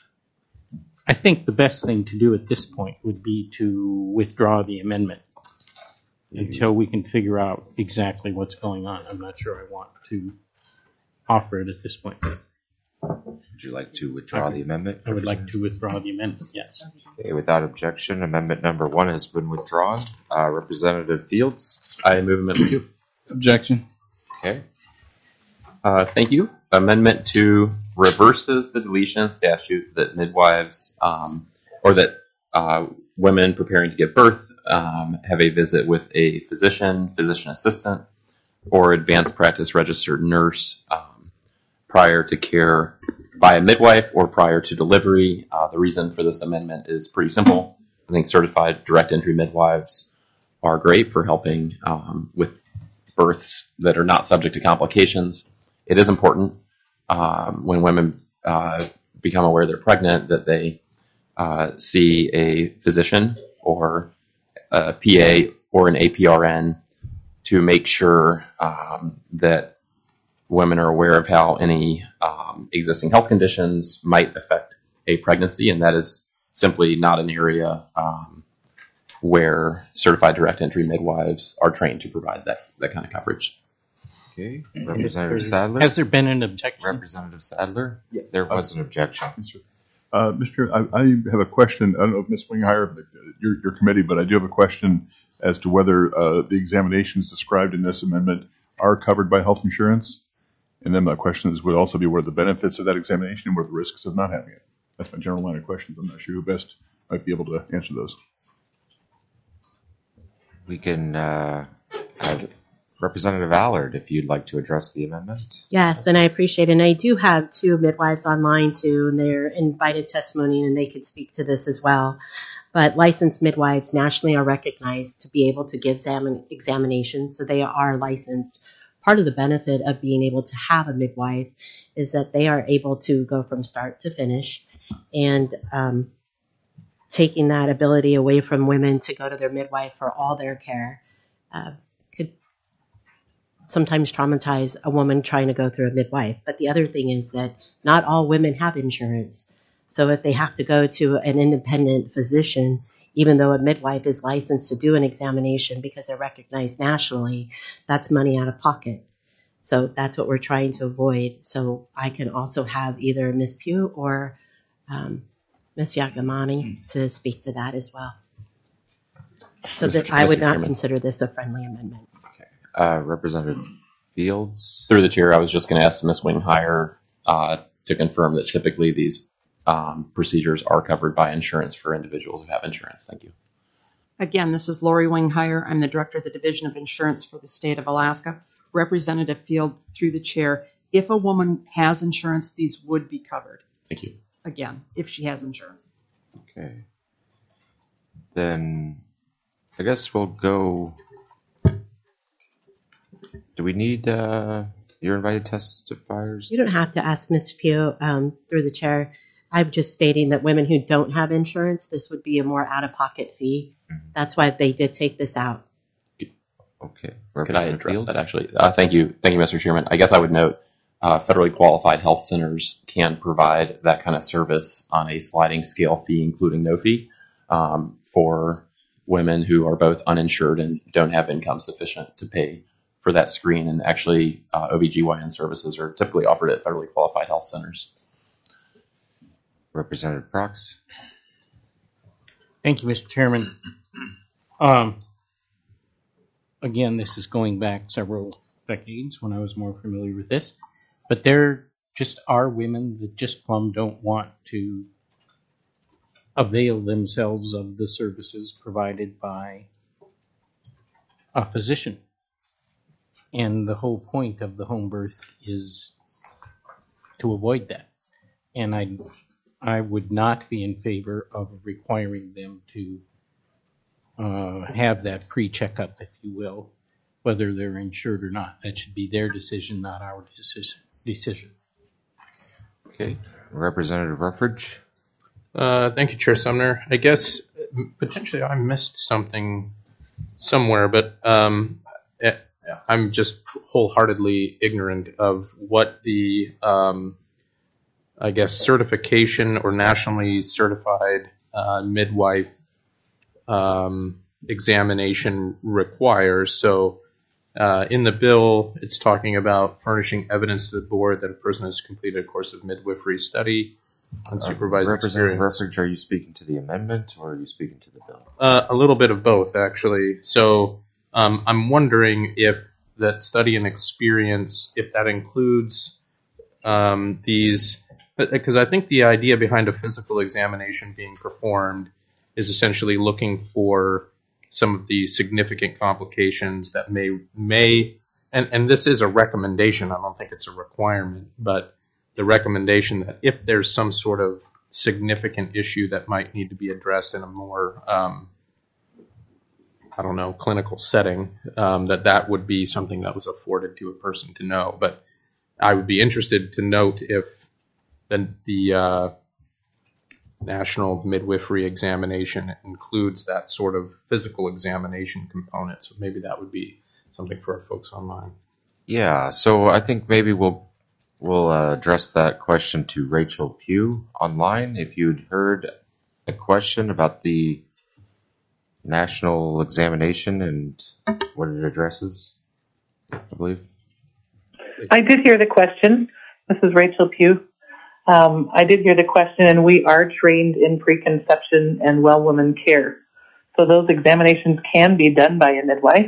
I think the best thing to do at this point would be to withdraw the amendment until we can figure out exactly what's going on. I'm not sure I want to offer it at this point. Would you like to withdraw the amendment? I would like to withdraw the amendment, yes. Okay, without objection, amendment number one has been withdrawn. Uh, Representative Fields? I move amendment two. Objection. Okay. Uh, thank you. Amendment two reverses the deletion statute that midwives um, or that uh, women preparing to give birth um, have a visit with a physician, physician assistant, or advanced practice registered nurse um, prior to care by a midwife or prior to delivery. Uh, the reason for this amendment is pretty simple. I think certified direct entry midwives are great for helping um, with births that are not subject to complications. It is important um, when women uh, become aware they're pregnant that they uh, see a physician or a P A or an A P R N to make sure um, that women are aware of how any um, existing health conditions might affect a pregnancy, and that is simply not an area um, where certified direct entry midwives are trained to provide that, that kind of coverage. Okay, Representative Sadler? Has there been an objection? Representative Sadler? Yes. There was an objection. Uh, Mister I, I have a question. I don't know if Miz Winghire, your, your committee, but I do have a question as to whether uh, the examinations described in this amendment are covered by health insurance. And then my question is, would also be what are the benefits of that examination and what are the risks of not having it? That's my general line of questions. I'm not sure who best might be able to answer those. We can uh, have Representative Allard, if you'd like to address the amendment. Yes, and I appreciate it. And I do have two midwives online too, and they're invited testimony, and they could speak to this as well. But licensed midwives nationally are recognized to be able to give exam- examinations, so they are licensed. Part of the benefit of being able to have a midwife is that they are able to go from start to finish, and um, taking that ability away from women to go to their midwife for all their care uh, could sometimes traumatize a woman trying to go through a midwife. But the other thing is that not all women have insurance. So if they have to go to an independent physician, even though a midwife is licensed to do an examination because they're recognized nationally, that's money out of pocket. So that's what we're trying to avoid. So I can also have either Miz Pugh or um, Miz Yagamani to speak to that as well. So that I would not consider this a friendly amendment. Uh, Representative Fields? Through the chair, I was just going to ask Miz Winghire uh, to confirm that typically these um, procedures are covered by insurance for individuals who have insurance. Thank you. Again, this is Lori Winghire. I'm the director of the Division of Insurance for the state of Alaska. Representative Field, through the chair, if a woman has insurance, these would be covered. Thank you. Again, if she has insurance. Okay. Then I guess we'll go. Do we need uh, your invited testifiers? You don't have to ask Miz Pugh um, through the chair. I'm just stating that women who don't have insurance, this would be a more out-of-pocket fee. Mm-hmm. That's why they did take this out. Okay. Could I address that, actually? Uh, thank you. Thank you, Mister Chairman. I guess I would note uh, federally qualified health centers can provide that kind of service on a sliding scale fee, including no fee, um, for women who are both uninsured and don't have income sufficient to pay for that screen. And actually, uh, O B G Y N services are typically offered at federally qualified health centers. Representative Brox. Thank you, Mister Chairman. Um, again, this is going back several decades when I was more familiar with this, but there just are women that just plumb don't want to avail themselves of the services provided by a physician. And the whole point of the home birth is to avoid that. And I, I would not be in favor of requiring them to uh, have that pre-checkup, if you will, whether they're insured or not. That should be their decision, not our decision. decision. Okay. Representative Ruffridge. Uh, thank you, Chair Sumner. I guess uh, potentially I missed something somewhere, but um, eh, I'm just wholeheartedly ignorant of what the, um, I guess, certification or nationally certified uh, midwife um, examination requires. So uh, in the bill, it's talking about furnishing evidence to the board that a person has completed a course of midwifery study, unsupervised uh, Representative experience. Ruffridge, are you speaking to the amendment or are you speaking to the bill? Uh, a little bit of both, actually. So um, I'm wondering if that study and experience, if that includes um, these, because I think the idea behind a physical examination being performed is essentially looking for some of the significant complications that may, may and, and this is a recommendation, I don't think it's a requirement, but the recommendation that if there's some sort of significant issue that might need to be addressed in a more, um, I don't know, clinical setting, um, that that would be something that was afforded to a person to know. But I would be interested to note if the, the uh, national midwifery examination includes that sort of physical examination component. So maybe that would be something for our folks online. Yeah, so I think maybe we'll we'll uh, address that question to Rachel Pugh online. If you'd heard a question about the national examination and what it addresses, I believe. I did hear the question. This is Rachel Pugh. Um, I did hear the question, and we are trained in preconception and well woman care. So those examinations can be done by a midwife.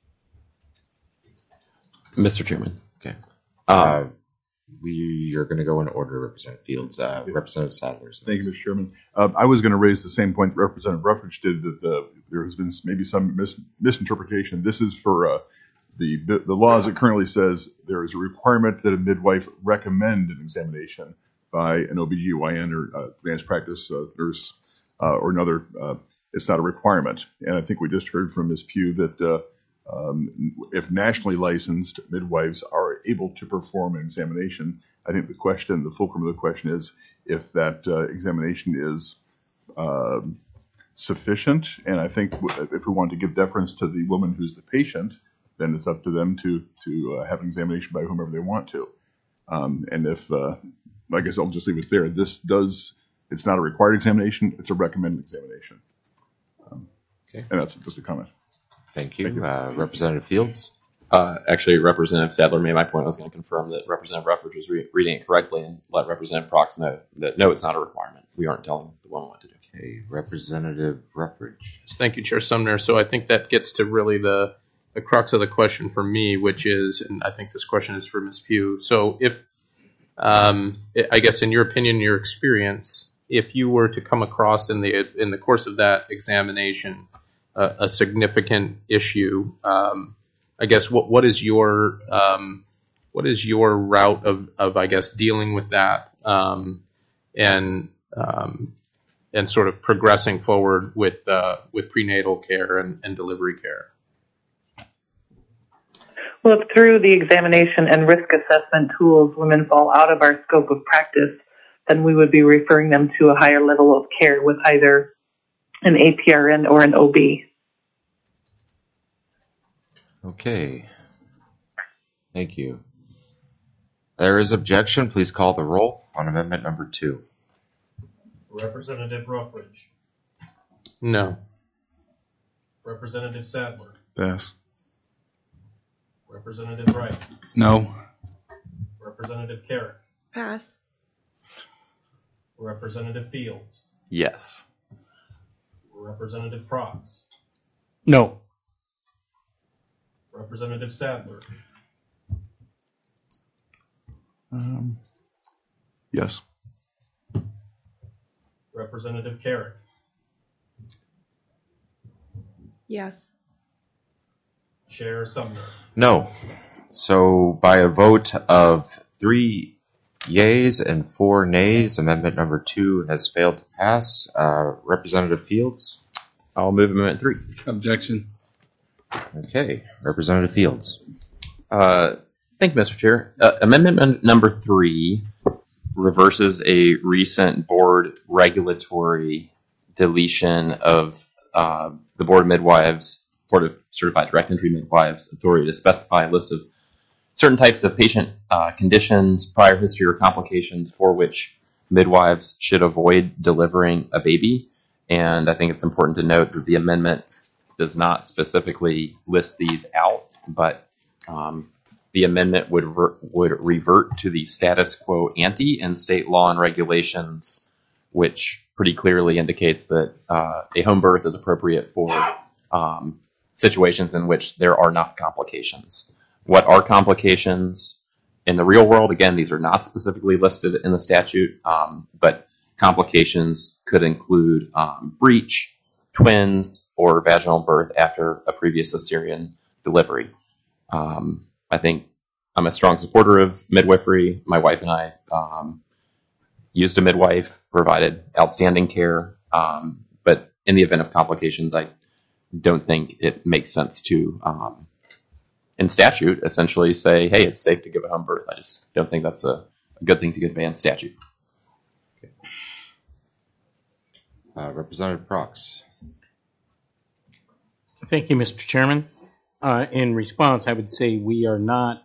Mister Chairman. Okay. Uh, we are going to go in order, Representative Fields. Uh, Representative Sadler. Thank you, Mister Chairman. Uh, I was going to raise the same point that Representative Ruffridge did, that the, there has been maybe some mis- misinterpretation. This is for uh, the the law as it currently says there is a requirement that a midwife recommend an examination by an O B G Y N or uh, advanced practice uh, nurse uh, or another. Uh, it's not a requirement. And I think we just heard from Miz Pugh that uh, um, if nationally licensed midwives are able to perform an examination, I think the question, the fulcrum of the question is if that uh, examination is uh, sufficient. And I think if we want to give deference to the woman who's the patient, then it's up to them to to uh, have an examination by whomever they want to. Um, and if, uh, I guess I'll just leave it there. This does, it's not a required examination, it's a recommended examination. Um, okay. And that's just a comment. Thank you. Thank you. Uh, Representative Fields. Uh, actually, Representative Sadler made my point. I was going to confirm that Representative Ruffridge was re- reading it correctly and let Representative Prox know that no, it's not a requirement. We aren't telling the woman what to do. Okay, Representative Ruffridge. Thank you, Chair Sumner. So I think that gets to really the, the crux of the question for me, which is, and I think this question is for Miz Pugh. So if, um, I guess in your opinion, your experience, if you were to come across in the in the course of that examination uh, a significant issue, um, I guess what what is your um, what is your route of, of I guess dealing with that um, and um, and sort of progressing forward with uh, with prenatal care and, and delivery care? Well, if through the examination and risk assessment tools women fall out of our scope of practice, then we would be referring them to a higher level of care with either an A P R N or an O B. Okay. Thank you. There is objection. Please call the roll on amendment number two. Representative Ruffridge. No. Representative Sadler. Pass. Representative Wright. No. Representative Carrick. Pass. Representative Fields. Yes. Representative Prox. No. Representative Sadler. Um, yes. Representative Carrick. Yes. Chair Sumner. No. So by a vote of three yeas and four nays, amendment number two has failed to pass. Uh, Representative Fields? I'll move amendment three. Objection. Okay. Representative Fields. Uh, thank you, Mister Chair. Uh, amendment number three reverses a recent board regulatory deletion of uh, the Board of Midwives, Board of Certified Direct Entry Midwives authority to specify a list of certain types of patient uh, conditions, prior history, or complications for which midwives should avoid delivering a baby. And I think it's important to note that the amendment does not specifically list these out, but um, the amendment would ver- would revert to the status quo ante in state law and regulations, which pretty clearly indicates that uh, a home birth is appropriate for um, situations in which there are not complications. What are complications in the real world? Again, these are not specifically listed in the statute, um, but complications could include um, breech, twins, or vaginal birth after a previous cesarean delivery. Um, I think I'm a strong supporter of midwifery. My wife and I um, used a midwife, provided outstanding care, um, but in the event of complications, I don't think it makes sense to, um, in statute, essentially say, hey, it's safe to give a home birth. I just don't think that's a, a good thing to convey in statute. Okay. Uh, Representative Prox. Thank you, Mister Chairman. Uh, in response, I would say we are not,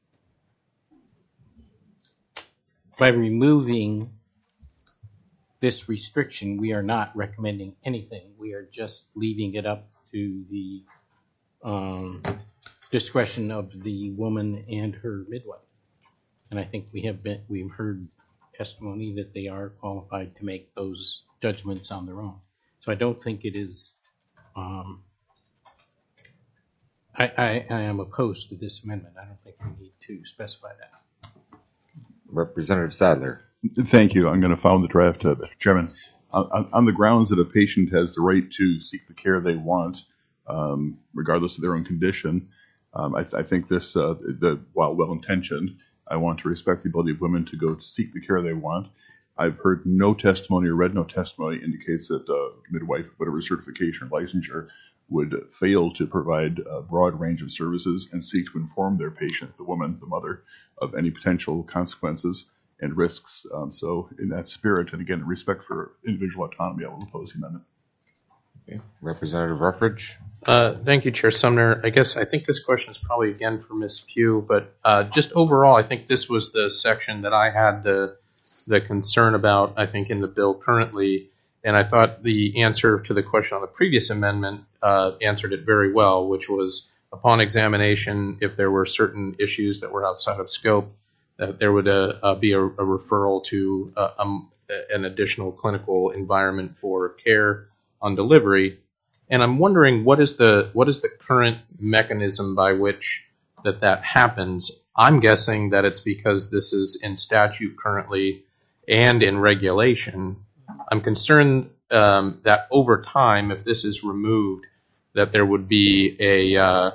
by removing this restriction, we are not recommending anything. We are just leaving it up to the um, discretion of the woman and her midwife. And I think we have been, we've heard testimony that they are qualified to make those judgments on their own. So I don't think it is, um, I, I, I am opposed to this amendment. I don't think we need to specify that. Representative Sadler. Thank you. I'm going to follow the draft, uh, Mister Chairman. On, on the grounds that a patient has the right to seek the care they want, um, regardless of their own condition, um, I, th- I think this, uh, the, while well-intentioned, I want to respect the ability of women to go to seek the care they want. I've heard no testimony or read no testimony indicates that a midwife, whatever certification or licensure, would fail to provide a broad range of services and seek to inform their patient, the woman, the mother, of any potential consequences and risks. Um, so in that spirit, and again, respect for individual autonomy, I will oppose the amendment. Okay. Representative Ruffridge. Uh, thank you, Chair Sumner. I guess I think this question is probably again for Miz Pugh, but uh, just overall, I think this was the section that I had the the concern about, I think, in the bill currently, and I thought the answer to the question on the previous amendment uh, answered it very well, which was upon examination, if there were certain issues that were outside of scope, that there would uh, uh, be a, a referral to uh, um, an additional clinical environment for care on delivery. And I'm wondering what is the what is the current mechanism by which that that happens? I'm guessing that it's because this is in statute currently and in regulation. I'm concerned um, that over time, if this is removed, that there would be a uh,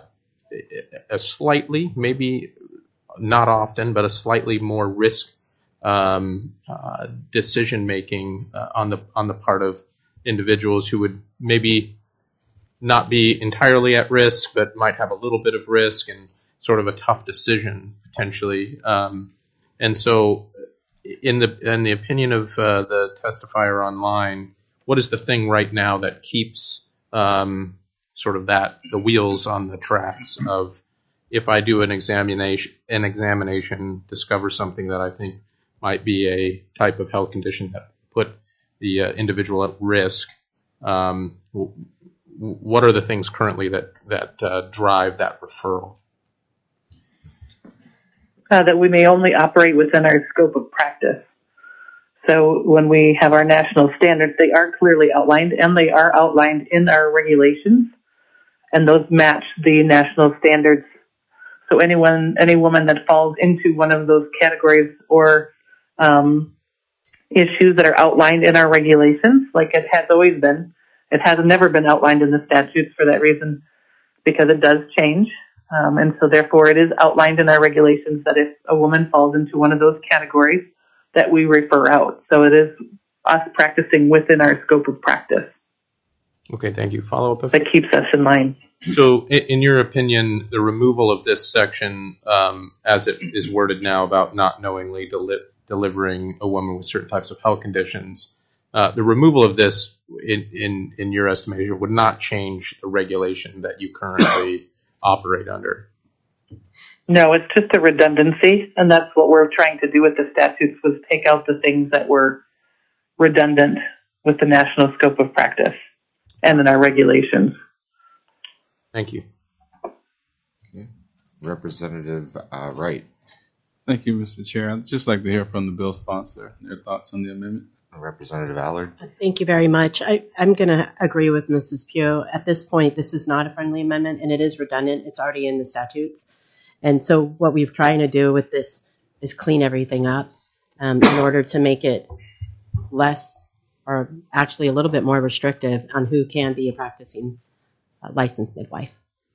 a slightly, maybe not often, but a slightly more risk um, uh, decision making uh, on the on the part of individuals who would maybe not be entirely at risk, but might have a little bit of risk and sort of a tough decision potentially. Um, and so, in the in the opinion of uh, the testifier online, what is the thing right now that keeps um, sort of that the wheels on the tracks of, if I do an examination, an examination, discover something that I think might be a type of health condition that put the uh, individual at risk, um, w- what are the things currently that that uh, drive that referral? Uh, that we may only operate within our scope of practice. So when we have our national standards, they are clearly outlined, and they are outlined in our regulations, and those match the national standards. So anyone, any woman that falls into one of those categories or um, issues that are outlined in our regulations, like it has always been, it has never been outlined in the statutes for that reason, because it does change. Um, and so therefore it is outlined in our regulations that if a woman falls into one of those categories, that we refer out. So it is us practicing within our scope of practice. Okay, thank you. Follow up? That keeps us in line. So, i- in your opinion, the removal of this section, um, as it is worded now about not knowingly deli- delivering a woman with certain types of health conditions, uh, the removal of this, in, in, in your estimation, would not change the regulation that you currently operate under? No, it's just a redundancy, and that's what we're trying to do with the statutes, was take out the things that were redundant with the national scope of practice and in our regulations. Thank you. Okay. Representative uh, Wright. Thank you, Mister Chair. I'd just like to hear from the bill sponsor, their thoughts on the amendment. Representative Allard. Thank you very much. I, I'm going to agree with Missus Pugh. At this point, this is not a friendly amendment, and it is redundant. It's already in the statutes. And so what we're trying to do with this is clean everything up um, in order to make it less, or actually a little bit more restrictive on who can be a practicing uh, licensed midwife.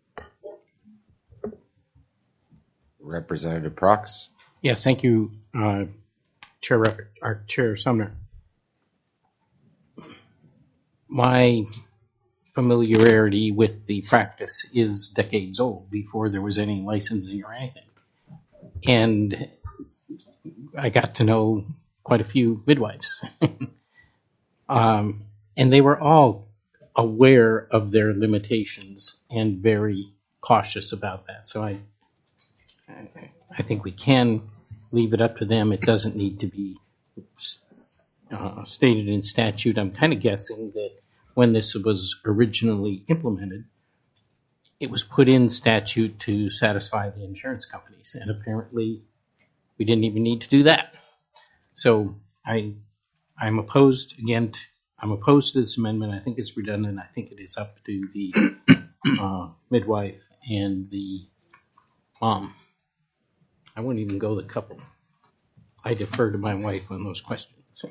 Representative Prox. Yes, thank you, uh, Chair Rep- or Chair Sumner. My familiarity with the practice is decades old, before there was any licensing or anything. And I got to know quite a few midwives. um, and they were all aware of their limitations and very cautious about that. So I, I think we can leave it up to them. It doesn't need to be uh, stated in statute. I'm kind of guessing that when this was originally implemented, it was put in statute to satisfy the insurance companies, and apparently we didn't even need to do that. So I, I'm opposed again. To, I'm opposed to this amendment. I think it's redundant. I think it is up to the uh, midwife and the mom. I wouldn't even go the couple. I defer to my wife on those questions.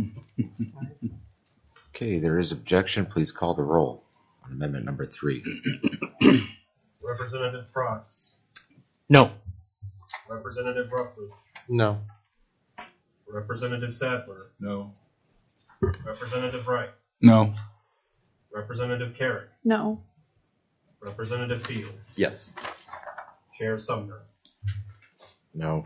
Okay, there is objection. Please call the roll on amendment number three. Representative Prox. No. Representative Ruffledge. No. Representative Sadler. No. Representative Wright. No. Representative Carrick. No. Representative Fields. Yes. Chair Sumner. No.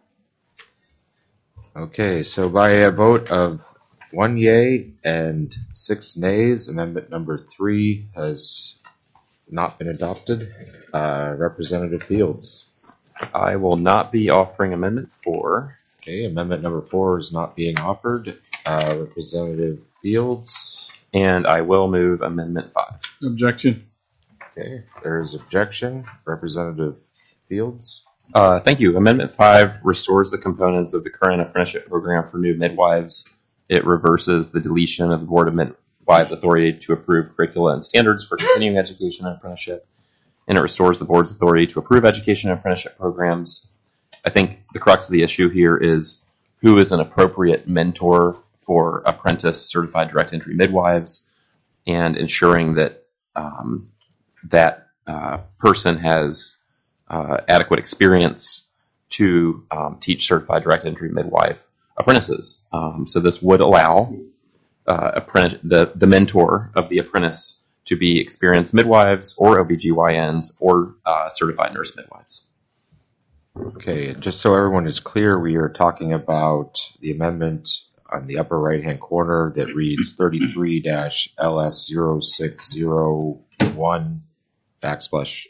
Okay, so by a vote of one yay and six nays, amendment number three has not been adopted. Uh, Representative Fields. I will not be offering amendment four. Okay, amendment number four is not being offered. Uh, Representative Fields. And I will move amendment five. Objection. Okay, there is objection. Representative Fields. Uh, thank you. Amendment five restores the components of the current apprenticeship program for new midwives. It reverses the deletion of the Board of Midwives' authority to approve curricula and standards for continuing education and apprenticeship. And it restores the board's authority to approve education and apprenticeship programs. I think the crux of the issue here is who is an appropriate mentor for apprentice certified direct entry midwives, and ensuring that um, that uh, person has uh, adequate experience to um, teach certified direct entry midwife apprentices. Um, so this would allow uh, apprentice, the, the mentor of the apprentice to be experienced midwives or O B G Y Ns or uh, certified nurse midwives. Okay, just so everyone is clear, we are talking about the amendment on the upper right-hand corner that reads thirty-three L S zero six zero one backslash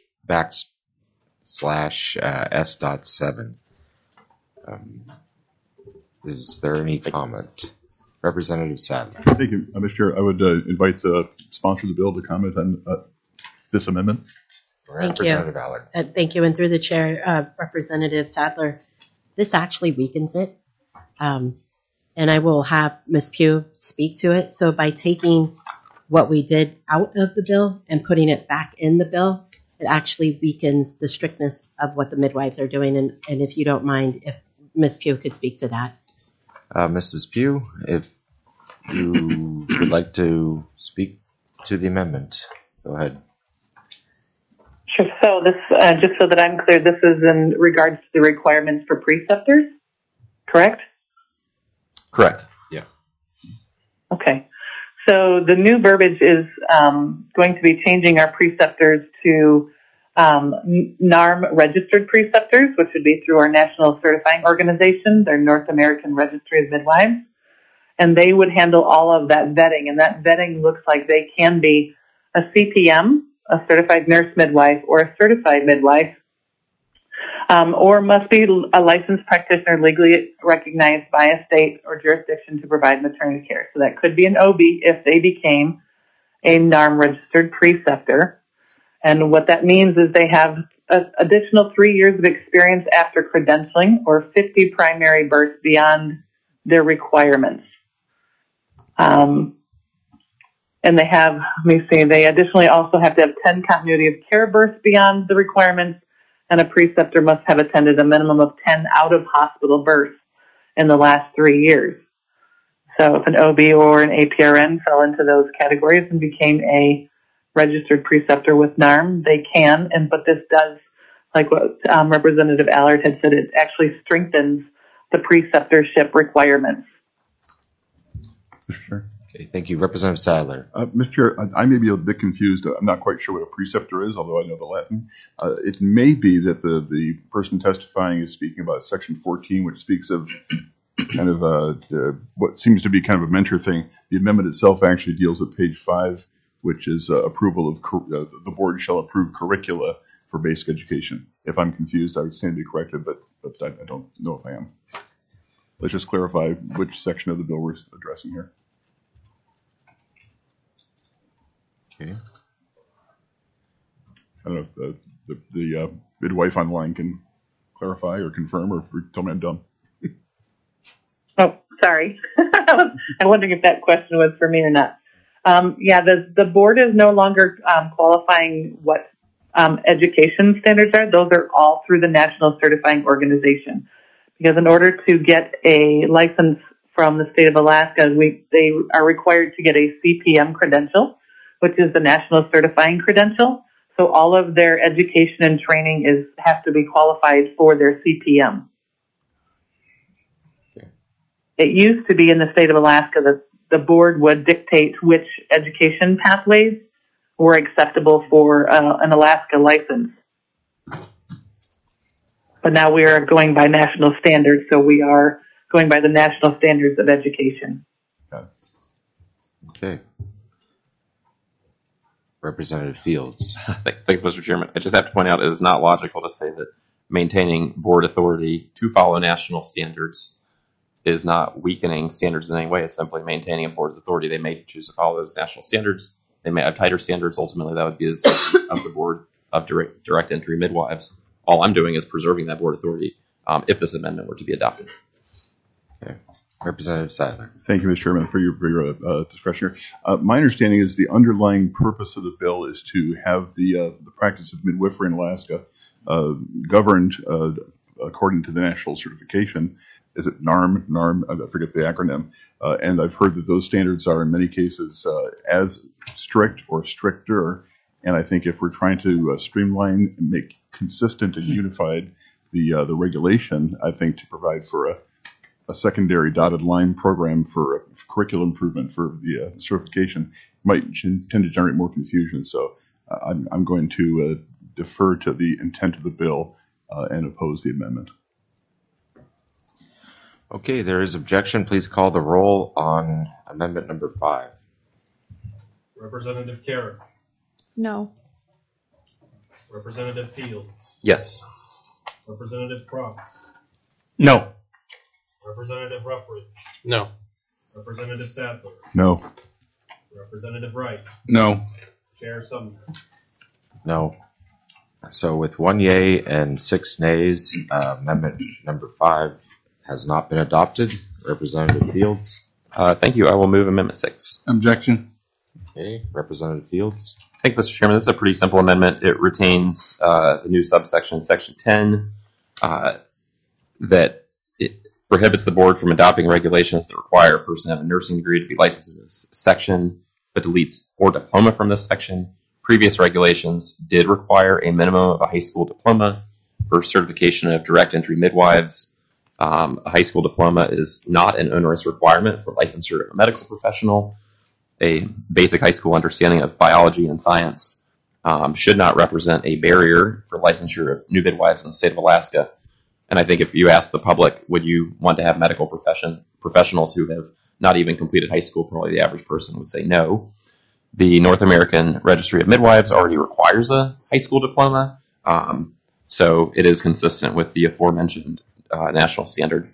backslash uh, S dot seven. Um, is there any comment? Representative Sadler. Thank you, uh, Mister Chair. I would uh, invite the sponsor of the bill to comment on uh, this amendment. Thank you. Uh, thank you. And through the chair, uh, Representative Sadler, this actually weakens it. Um, and I will have Miz Pugh speak to it. So by taking what we did out of the bill and putting it back in the bill, it actually weakens the strictness of what the midwives are doing. And, and if you don't mind, if Miz Pugh could speak to that. Uh, Missus Pugh, if you would like to speak to the amendment, go ahead. Sure. So this, uh, just so that I'm clear, this is in regards to the requirements for preceptors, correct? Correct. Yeah. Okay. So the new verbiage is um, going to be changing our preceptors to um, NARM registered preceptors, which would be through our national certifying organization, their North American Registry of Midwives. And they would handle all of that vetting. And that vetting looks like they can be a C P M, a certified nurse midwife, or a certified midwife, um, or must be a licensed practitioner legally recognized by a state or jurisdiction to provide maternity care. So that could be an O B if they became a NARM registered preceptor. And what that means is they have an additional three years of experience after credentialing or fifty primary births beyond their requirements. Um, and they have, let me see, they additionally also have to have ten continuity of care births beyond the requirements, and a preceptor must have attended a minimum of ten out-of-hospital births in the last three years. So if an O B or an A P R N fell into those categories and became a registered preceptor with NARM, they can, and but this does, like what um, Representative Allard had said, it actually strengthens the preceptorship requirements. Mister Chair. Okay, thank you. Representative Sadler. Uh, Mister Chair, I, I may be a bit confused. I'm not quite sure what a preceptor is, although I know the Latin. Uh, it may be that the, the person testifying is speaking about Section fourteen, which speaks of kind of uh, uh, what seems to be kind of a mentor thing. The amendment itself actually deals with page five, which is uh, approval of cur- uh, the board shall approve curricula for basic education. If I'm confused, I would stand to be corrected, but, but I, I don't know if I am. Let's just clarify which section of the bill we're addressing here. Okay. I don't know if the, the, the uh, midwife on the line can clarify or confirm or, or tell me I'm dumb. Oh, sorry. I'm wondering if that question was for me or not. Um, yeah, the, the board is no longer um, qualifying what um, education standards are. Those are all through the National Certifying Organization. Because in order to get a license from the state of Alaska, we they are required to get a C P M credential, which is the National Certifying Credential. So all of their education and training is has to be qualified for their C P M. Okay. It used to be in the state of Alaska that the board would dictate which education pathways were acceptable for uh, an Alaska license. But now we are going by national standards, so we are going by the national standards of education. Okay. Representative Fields. Thanks, Mister Chairman. I just have to point out it is not logical to say that maintaining board authority to follow national standards is not weakening standards in any way. It's simply maintaining a board's authority. They may choose to follow those national standards. They may have tighter standards. Ultimately, that would be the decision of the board of direct, direct entry midwives. All I'm doing is preserving that board authority um, if this amendment were to be adopted. Okay. Representative Sadler. Thank you, Mister Chairman, for your, for your uh, discretion here. Uh, my understanding is the underlying purpose of the bill is to have the uh, the practice of midwifery in Alaska uh, governed uh, according to the national certification. Is it NARM? NARM, I forget the acronym. Uh, and I've heard that those standards are in many cases uh, as strict or stricter. And I think if we're trying to uh, streamline and make consistent and unified the uh, the regulation, I think to provide for a, a secondary dotted line program for, uh, for curriculum improvement for the uh, certification might tend to generate more confusion. So uh, I'm, I'm going to uh, defer to the intent of the bill uh, and oppose the amendment. Okay, there is objection. Please call the roll on amendment number five. Representative Carrick. No. Representative Fields. Yes. Representative Cross. No. Representative Ruffridge. No. Representative Sadler. No. Representative Wright. No. Chair Sumner. No. So with one yay and six nays, uh, amendment number five has not been adopted. Representative Fields. Uh, thank you. I will move amendment six. Objection. Okay. Representative Fields. Thanks, Mister Chairman. This is a pretty simple amendment. It retains uh, the new subsection, section ten, uh, that it prohibits the board from adopting regulations that require a person to have a nursing degree to be licensed in this section, but deletes or diploma from this section, previous regulations did require a minimum of a high school diploma for certification of direct entry midwives. Um, a high school diploma is not an onerous requirement for licensure of a medical professional. A basic high school understanding of biology and science um, should not represent a barrier for licensure of new midwives in the state of Alaska. And I think if you ask the public, would you want to have medical profession professionals who have not even completed high school, probably the average person would say no. The North American Registry of Midwives already requires a high school diploma, um, so it is consistent with the aforementioned uh, national standard.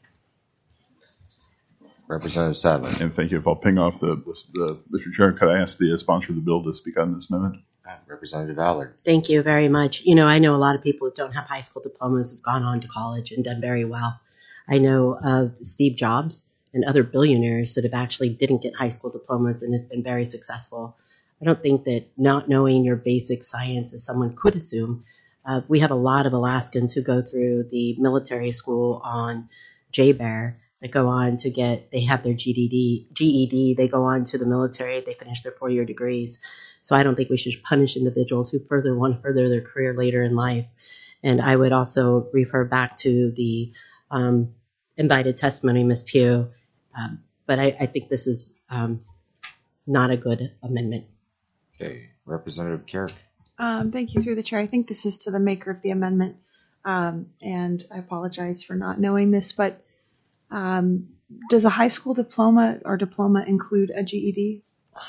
Representative Sadler. And thank you. If I'll ping off the, the, the Mister Chair, could I ask the sponsor of the bill to speak on this amendment? Representative Allard. Thank you very much. You know, I know a lot of people who don't have high school diplomas have gone on to college and done very well. I know of Steve Jobs and other billionaires that have actually didn't get high school diplomas and have been very successful. I don't think that not knowing your basic science, as someone could assume, uh, we have a lot of Alaskans who go through the military school on J B E R that go on to get, they have their G D D, G E D, they go on to the military, they finish their four-year degrees. So I don't think we should punish individuals who further want to further their career later in life. And I would also refer back to the um, invited testimony, Miz Pugh. Um, but I, I think this is um, not a good amendment. Okay, Representative Carrick. Um, thank you through the chair. I think this is to the maker of the amendment. Um, and I apologize for not knowing this, but um, does a high school diploma or diploma include a G E D?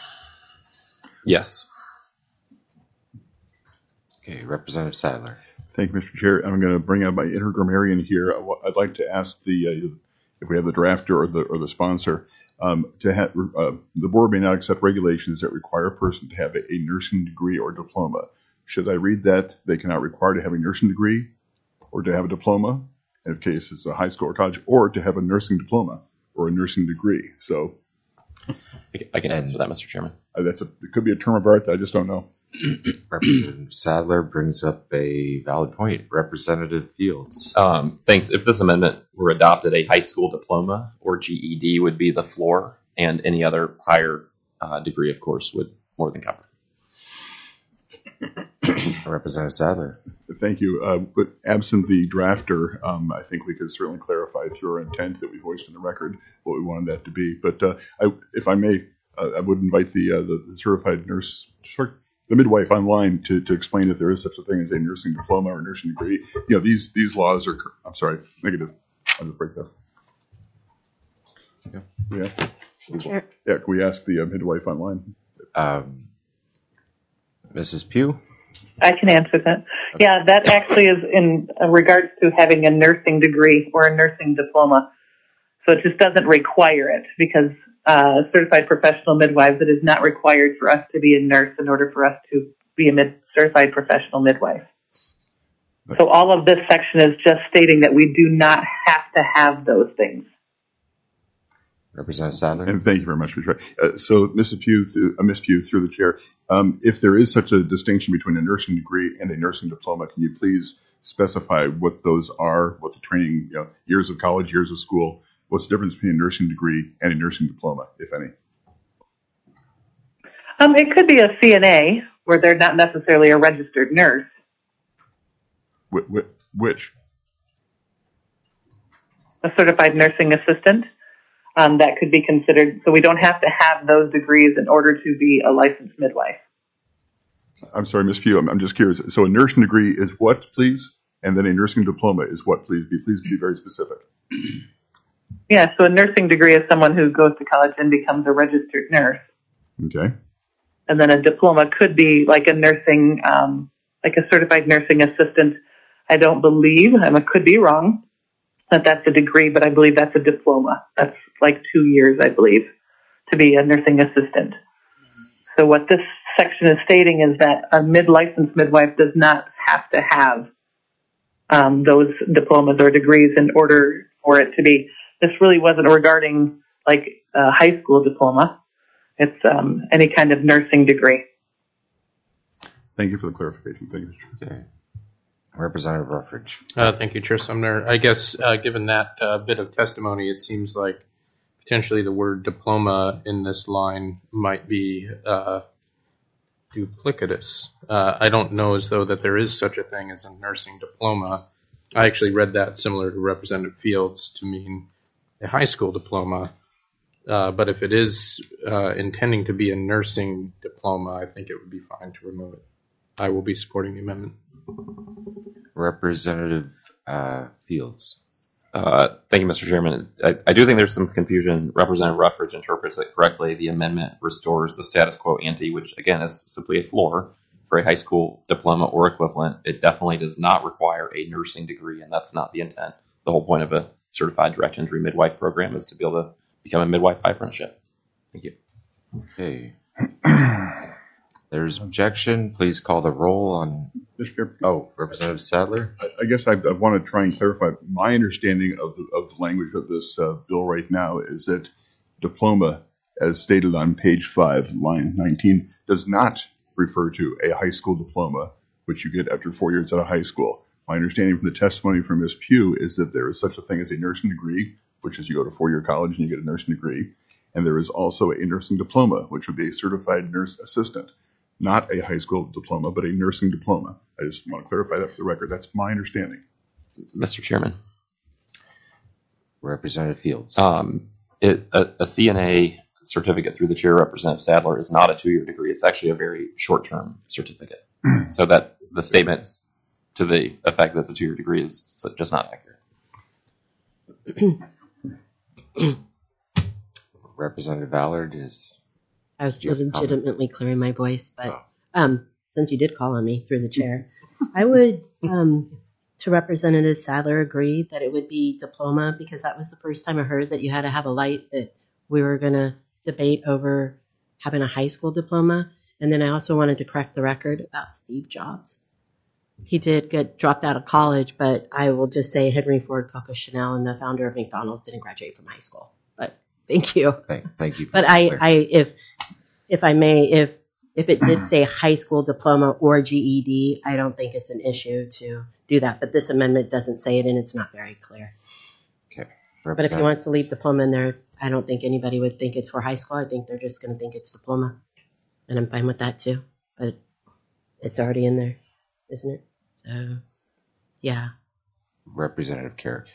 Yes. Okay, Representative Sadler. Thank you, Mister Chair. I'm going to bring up my intergrammarian here. I'd like to ask the, uh, if we have the drafter or the or the sponsor, um, to have uh, the board may not accept regulations that require a person to have a, a nursing degree or diploma. Should I read that they cannot require to have a nursing degree or to have a diploma, in case it's a high school or college, or to have a nursing diploma or a nursing degree? So I can answer that, Mister Chairman. Uh, that's a, it could be a term of art that I just don't know. Representative Sadler brings up a valid point. Representative Fields. Um, thanks. If this amendment were adopted, a high school diploma or G E D would be the floor, and any other higher uh, degree, of course, would more than cover. Representative Sadler. Thank you. Uh, but absent the drafter, um, I think we could certainly clarify through our intent that we voiced in the record what we wanted that to be. But uh, I, if I may, uh, I would invite the, uh, the the certified nurse, the midwife online to, to explain if there is such a thing as a nursing diploma or nursing degree. You know, these these laws are, I'm sorry, negative. I'll just break that. Yeah. Yeah. Sure. Yeah. Can we ask the uh, midwife online? Um, Missus Pugh? I can answer that. Yeah, that actually is in regards to having a nursing degree or a nursing diploma. So it just doesn't require it because uh, certified professional midwives, it is not required for us to be a nurse in order for us to be a mid- certified professional midwife. So all of this section is just stating that we do not have to have those things. Representative Sadler. And thank you very much, Mister Uh, so, Missus Pugh, through, uh, Miz Pugh, through the chair, um, if there is such a distinction between a nursing degree and a nursing diploma, can you please specify what those are, what the training, you know, years of college, years of school, what's the difference between a nursing degree and a nursing diploma, if any? Um, it could be a C N A, where they're not necessarily a registered nurse. Wh- wh- which? A certified nursing assistant. Um, that could be considered. So we don't have to have those degrees in order to be a licensed midwife. I'm sorry, Miz Pugh, I'm, I'm just curious. So a nursing degree is what, please? And then a nursing diploma is what, please? Be Please be very specific. Yeah, so a nursing degree is someone who goes to college and becomes a registered nurse. Okay. And then a diploma could be like a nursing, um, like a certified nursing assistant. I don't believe, I could be wrong, that that's a degree, but I believe that's a diploma. That's like two years, I believe, to be a nursing assistant. So what this section is stating is that a mid-licensed midwife does not have to have um, those diplomas or degrees in order for it to be. This really wasn't regarding like a high school diploma. It's um, any kind of nursing degree. Thank you for the clarification. Thank you, Mister Okay. Representative Ruffridge. Uh, thank you, Chair Sumner. I guess uh, given that uh, bit of testimony, it seems like potentially the word diploma in this line might be uh, duplicitous. Uh, I don't know as though that there is such a thing as a nursing diploma. I actually read that similar to Representative Fields to mean a high school diploma. Uh, but if it is uh, intending to be a nursing diploma, I think it would be fine to remove it. I will be supporting the amendment. Representative uh, Fields. Uh, thank you, Mister Chairman. I, I do think there's some confusion. Representative Ruffridge interprets it correctly. The amendment restores the status quo ante, which again is simply a floor for a high school diploma or equivalent. It definitely does not require a nursing degree, and that's not the intent. The whole point of a certified direct entry midwife program is to be able to become a midwife by apprenticeship. Thank you. Okay. There's objection. Please call the roll on. Mister Oh, Representative Sadler. I, I guess I, I want to try and clarify. My understanding of the, of the language of this uh, bill right now is that diploma, as stated on page five, line nineteen, does not refer to a high school diploma, which you get after four years out of high school. My understanding from the testimony from Miz Pugh is that there is such a thing as a nursing degree, which is you go to four-year college and you get a nursing degree. And there is also a nursing diploma, which would be a certified nurse assistant. Not a high school diploma, but a nursing diploma. I just want to clarify that for the record. That's my understanding. Mister Chairman. Representative Fields. Um, it, a, a C N A certificate through the chair, Representative Sadler, is not a two-year degree. It's actually a very short-term certificate. So that the statement to the effect that it's a two-year degree is just not accurate. Representative Ballard is. I was legitimately clearing my voice, but um, since you did call on me through the chair, I would, um, to Representative Sadler, agree that it would be diploma, because that was the first time I heard that you had to have a light, that we were going to debate over having a high school diploma. And then I also wanted to correct the record about Steve Jobs. He did get dropped out of college, but I will just say Henry Ford, Coco Chanel, and the founder of McDonald's didn't graduate from high school. But thank you. Thank, thank you. For but I, I, if, if I may, if if it did say high school diploma or G E D, I don't think it's an issue to do that. But this amendment doesn't say it, and it's not very clear. Okay. But if he wants to leave diploma in there, I don't think anybody would think it's for high school. I think they're just going to think it's diploma, and I'm fine with that too. But it's already in there, isn't it? So, yeah. Representative Carrick.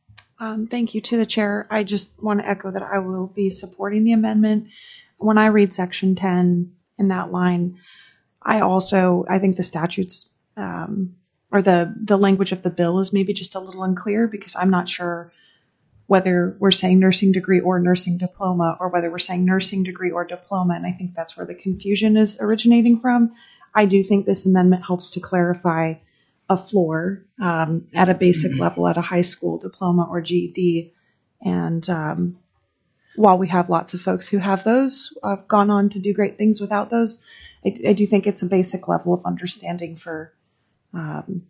Um, thank you to the chair. I just want to echo that I will be supporting the amendment. When I read section ten in that line, I also, I think the statutes um, or the, the language of the bill is maybe just a little unclear, because I'm not sure whether we're saying nursing degree or nursing diploma, or whether we're saying nursing degree or diploma. And I think that's where the confusion is originating from. I do think this amendment helps to clarify a floor um, at a basic level at a high school diploma or G E D. And um, while we have lots of folks who have those, have uh, gone on to do great things without those, I, I do think it's a basic level of understanding for um,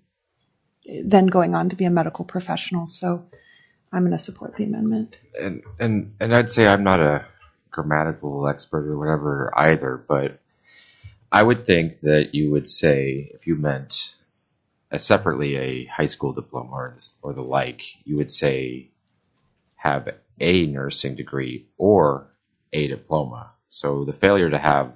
then going on to be a medical professional. So I'm going to support the amendment. And, and, and I'd say I'm not a grammatical expert or whatever either, but I would think that you would say, if you meant a separately a high school diploma or, or the like, you would say have a nursing degree or a diploma. So the failure to have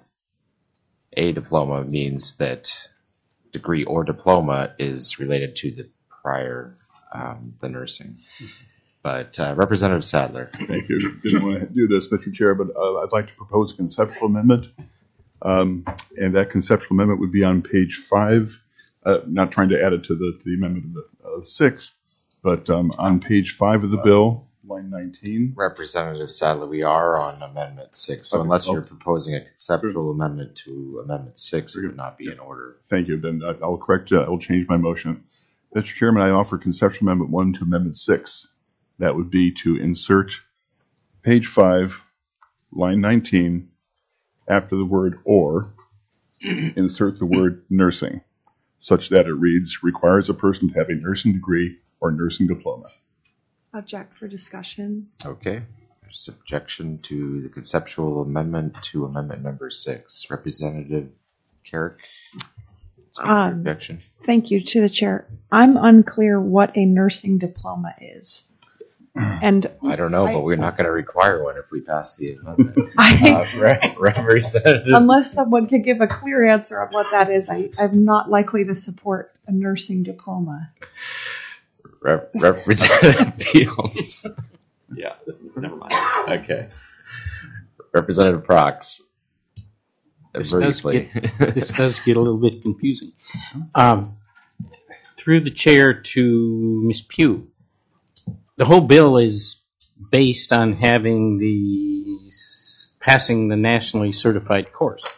a diploma means that degree or diploma is related to the prior, um, the nursing. But uh, Representative Sadler. Thank you. Didn't want to do this, Mister Chair, but uh, I'd like to propose a conceptual amendment. Um, and that conceptual amendment would be on page five. Uh, not trying to add it to the, to the amendment of the uh, six, but um, on page five of the bill, line nineteen. Representative Sadler, we are on Amendment six, so Okay. unless you're Okay. proposing a conceptual amendment to Amendment six, it would not be in order. Thank you. Then I- I'll correct, uh, I'll change my motion. Mister Chairman, I offer conceptual amendment one to amendment six. That would be to insert page five, line nineteen, after the word or, insert the word nursing, such that it reads, requires a person to have a nursing degree or nursing diploma. Object for discussion. Okay. There's objection to the conceptual amendment to Amendment Number six. Representative Carrick? Speak your Um, objection. Thank you to the chair. I'm unclear what a nursing diploma is. And I don't know, I- but we're not going to require one if we pass the amendment. I- uh, Re- Representative. Unless someone can give a clear answer on what that is, I, I'm not likely to support a nursing diploma. Rep- Representative Fields. Yeah, never mind. Okay. Representative Prox. This does, Briefly. get, this does get a little bit confusing. Um, through the chair to Miz Pugh, the whole bill is based on having the passing the nationally certified course.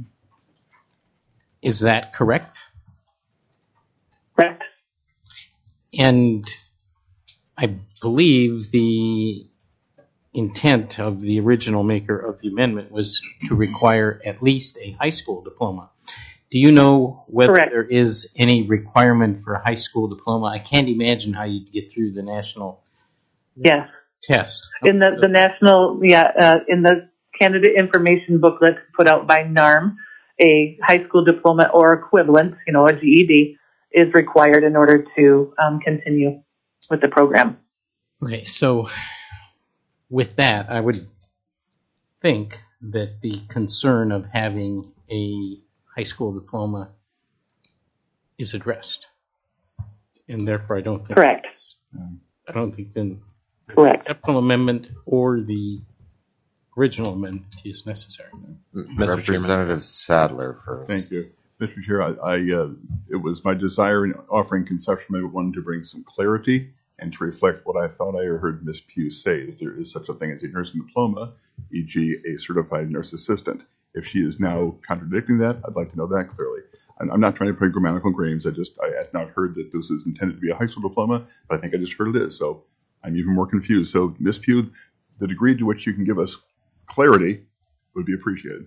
Is that correct? Correct. And I believe the intent of the original maker of the amendment was to require at least a high school diploma. Do you know whether Correct. there is any requirement for a high school diploma? I can't imagine how you'd get through the national Yes. test. In the, the national, yeah, uh, in the candidate information booklet put out by NARM, a high school diploma or equivalent, you know, a G E D, is required in order to um, continue with the program. Okay, so with that, I would think that the concern of having a high school diploma is addressed. And therefore, I don't think Correct. I don't think the Correct. conceptual amendment or the original amendment is necessary. Mister Representative Sadler first. Thank you. Mister Chair, I, I uh, it was my desire in offering conceptual amendment one to bring some clarity and to reflect what I thought I heard Miz Pugh say, that there is such a thing as a nursing diploma, for example a certified nurse assistant. If she is now contradicting that, I'd like to know that clearly. I'm, I'm not trying to play grammatical games. I just, I had not heard that this is intended to be a high school diploma, but I think I just heard it is. So I'm even more confused. So Miz Pugh, the degree to which you can give us clarity would be appreciated.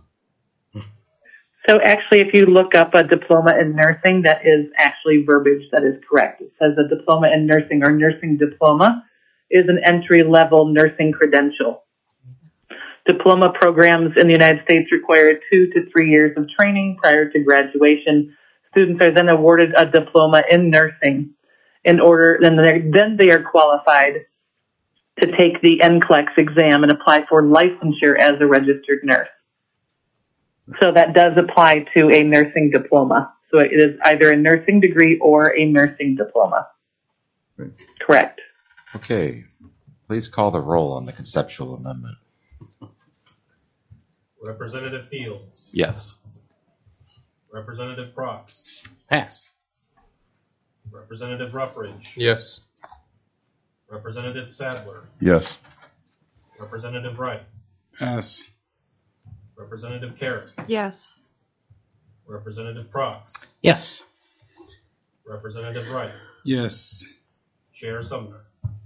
So actually, if you look up a diploma in nursing, that is actually verbiage that is correct. It says a diploma in nursing or nursing diploma is an entry-level nursing credential. Diploma programs in the United States require two to three years of training prior to graduation. Students are then awarded a diploma in nursing in order, and then they are qualified to take the N C L E X exam and apply for licensure as a registered nurse. So that does apply to a nursing diploma. So it is either a nursing degree or a nursing diploma. Right. Correct. Okay. Please call the roll on the conceptual amendment. Representative Fields. Yes. Representative Prox. Passed. Representative Ruffridge. Yes. Representative Sadler. Yes. Representative Wright. Yes. Representative Carrick. Yes. Representative Prox. Yes. Representative Wright. Yes. Chair Sumner.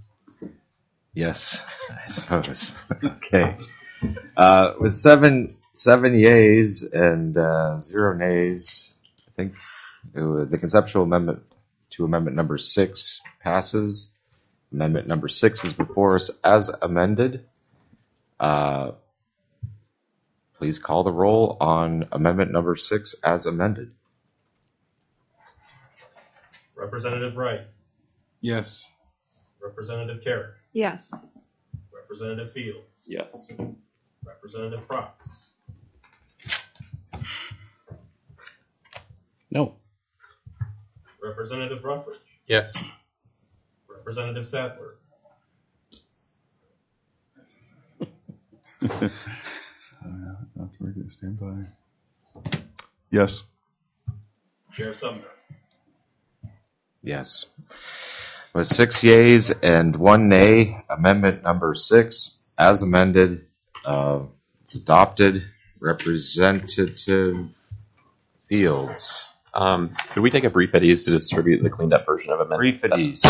Yes, I suppose. Okay. Uh, with seven seven yeas and uh, zero nays, I think it was, the conceptual amendment to amendment number six passes. Amendment number six is before us as amended. Uh, please call the roll on amendment number six as amended. Representative Wright. Yes. Representative Carrick. Yes. Representative Fields. Yes. Representative Prox. No. Representative Ruffridge. Yes. Representative Sadler. uh, not ready to stand by. Yes. Chair Sumner. Yes. With six yeas and one nay, amendment number six, as amended, uh, it's adopted. Representative Fields. Um, could we take a brief at ease to distribute the cleaned up version of amendment? Brief at ease.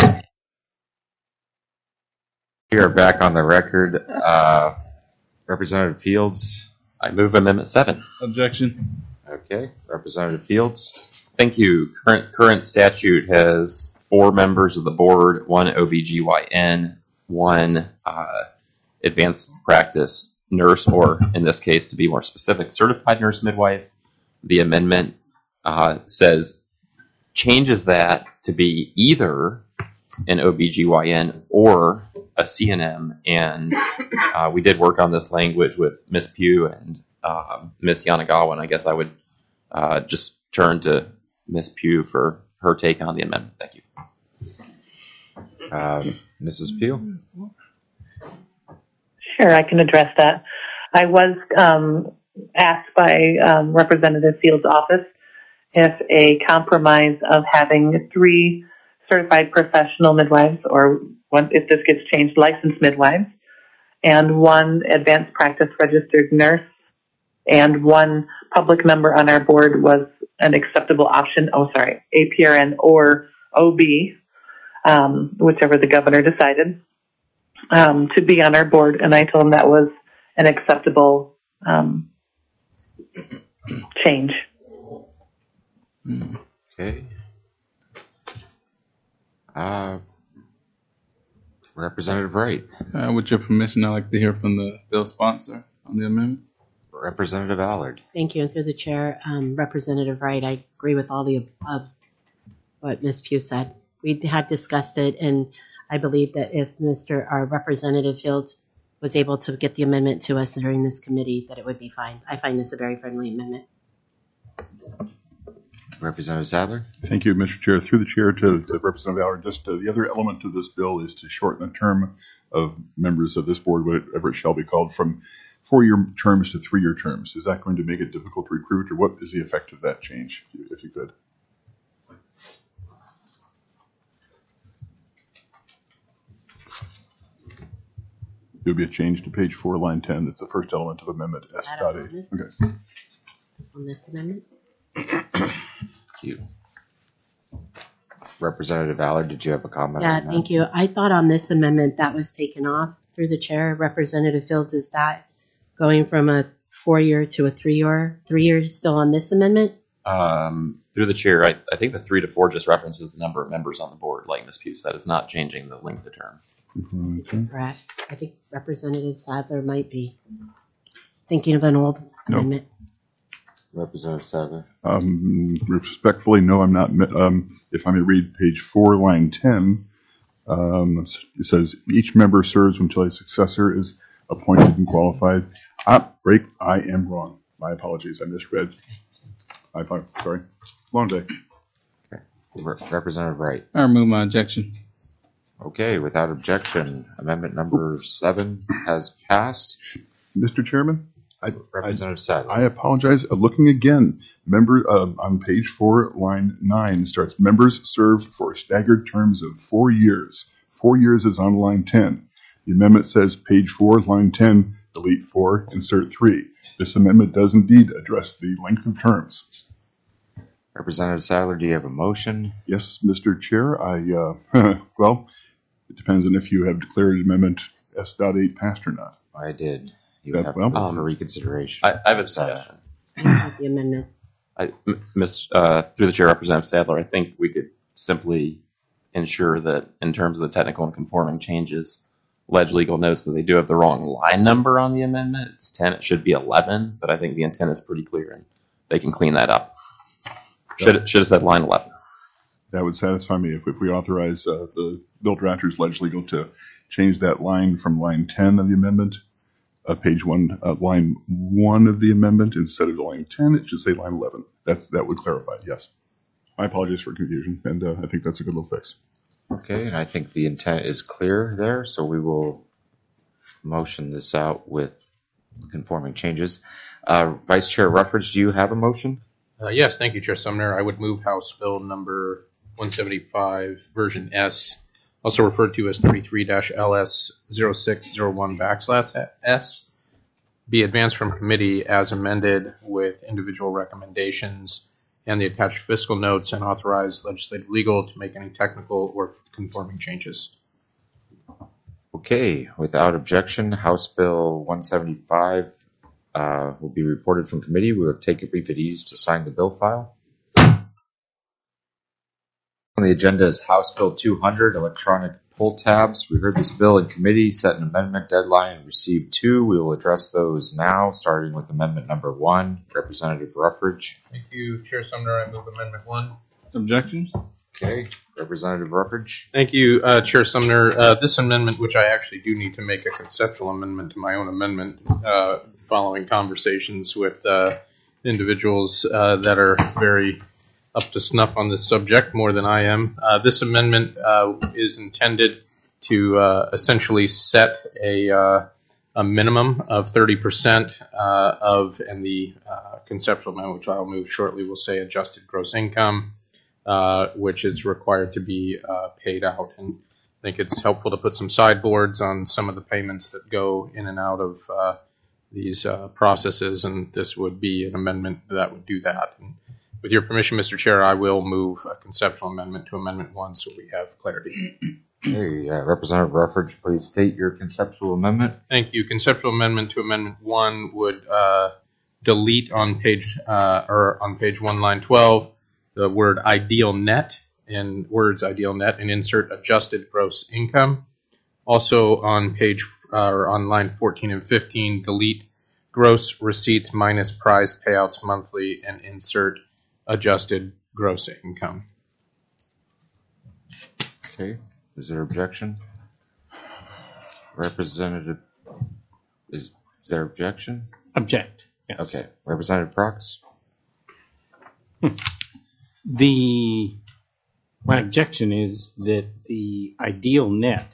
We are back on the record. Uh, Representative Fields. I move amendment seven. Objection. Okay. Representative Fields. Thank you. Current current statute has four members of the board, one O B G Y N, one uh, advanced practice nurse, or in this case, to be more specific, certified nurse midwife. The amendment uh, says changes that to be either an O B G Y N or a C N M, and uh, we did work on this language with Miz Pugh and um, Miz Yanagawa, and I guess I would uh, just turn to Miz Pugh for her take on the amendment. Thank you. Um, Missus Pugh? Sure, I can address that. I was um, asked by um, Representative Field's office if a compromise of having three certified professional midwives, or one, if this gets changed, licensed midwives, and one advanced practice registered nurse, and one public member on our board was an acceptable option. Oh, sorry, A P R N or O B, um, whichever the governor decided, um, to be on our board. And I told him that was an acceptable um, change. Okay. Uh, Representative Wright. Uh, with your permission, I'd like to hear from the bill sponsor on the amendment. Representative Allard. Thank you. And through the chair, um, Representative Wright, I agree with all the of what Miz Pugh said. We had discussed it, and I believe that if Mister our Representative Fields was able to get the amendment to us during this committee, that it would be fine. I find this a very friendly amendment. Representative Sadler. Thank you, Mister Chair. Through the chair to, to Representative Allard, just uh, the other element of this bill is to shorten the term of members of this board, whatever it shall be called, from four-year terms to three-year terms. Is that going to make it difficult to recruit, or what is the effect of that change, if you, if you could? It would be a change to page four, line ten. That's the first element of amendment S dot A. Okay. On this amendment? Thank you. Representative Allard, did you have a comment? Yeah, on that? thank you. I thought on this amendment that was taken off through the chair. Representative Fields, is that going from a four-year to a three-year? Three years still on this amendment? Um, through the chair, I, I think the three to four just references the number of members on the board, like Miz Pugh said. It's not changing the length of term. Mm-hmm. Correct. I think Representative Sadler might be thinking of an old No. amendment. Representative Sadler. Um, respectfully, no, I'm not. Um, if I may read page four, line ten, um, it says each member serves until a successor is appointed and qualified. Ah, break. I am wrong. My apologies. I misread. I apologize. Sorry. Long day. Re- Representative Wright. I remove my objection. Okay, without objection, amendment number seven has passed. Mister Chairman, I, Representative Sadler. I apologize. Uh, looking again, member uh, on page four, line nine starts. Members serve for staggered terms of four years. Four years is on line ten. The amendment says page four, line ten, delete four, insert three. This amendment does indeed address the length of terms. Representative Sadler, do you have a motion? Yes, Mister Chair. I uh, well, it depends on if you have declared amendment S dot eight passed or not. I did. You That- have well- um, for reconsideration. I, I have a suggestion. The amendment. I, M- Miss uh, through the chair, Representative Sadler, I think we could simply ensure that in terms of the technical and conforming changes, Ledge Legal notes that they do have the wrong line number on the amendment. It's ten. It should be eleven, but I think the intent is pretty clear, and they can clean that up. Should should have said line eleven. That would satisfy me if, if we authorize uh, the bill drafters, Ledge Legal, to change that line from line ten of the amendment, uh, page one, uh, line one of the amendment, instead of line ten, it should say line eleven. That's that would clarify. Yes. I apologize for confusion, and uh, I think that's a good little fix. Okay, and I think the intent is clear there, so we will motion this out with conforming changes. Uh, Vice Chair Ruffridge, do you have a motion? Uh, yes, thank you, Chair Sumner. I would move House Bill number one seventy-five, version S, also referred to as thirty-three L S zero six zero one backslash S, be advanced from committee as amended with individual recommendations and the attached fiscal notes, and authorize legislative legal to make any technical or conforming changes. Okay, without objection, House Bill one seventy-five uh, will be reported from committee. We will take a brief at ease to sign the bill file. On the agenda is House Bill two hundred, electronic poll tabs. We heard this bill in committee, set an amendment deadline, and received two. We will address those now, starting with amendment number one. Representative Ruffridge. Thank you, Chair Sumner. I move Amendment one. Objection? Okay. Representative Ruffridge. Thank you, uh, Chair Sumner. Uh, this amendment, which I actually do need to make a conceptual amendment to my own amendment, uh, following conversations with uh, individuals uh, that are very up to snuff on this subject, more than I am. Uh, this amendment uh, is intended to uh, essentially set a, uh, a minimum of thirty percent uh, of, and the uh, conceptual amendment, which I'll move shortly, will say adjusted gross income, uh, which is required to be uh, paid out. And I think it's helpful to put some sideboards on some of the payments that go in and out of uh, these uh, processes, and this would be an amendment that would do that. And with your permission, Mister Chair, I will move a conceptual amendment to Amendment one so we have clarity. Okay, uh, Representative Ruffridge, please state your conceptual amendment. Thank you. Conceptual amendment to Amendment one would uh, delete on page uh, or on page one, line twelve, the word ideal net in words ideal net and insert adjusted gross income. Also on page uh, or on line fourteen and fifteen, delete gross receipts minus prize payouts monthly and insert adjusted gross income. Okay. Is there objection? Representative, is, is there objection? Object. Yes. Okay. Representative Prox? The my objection is that the ideal net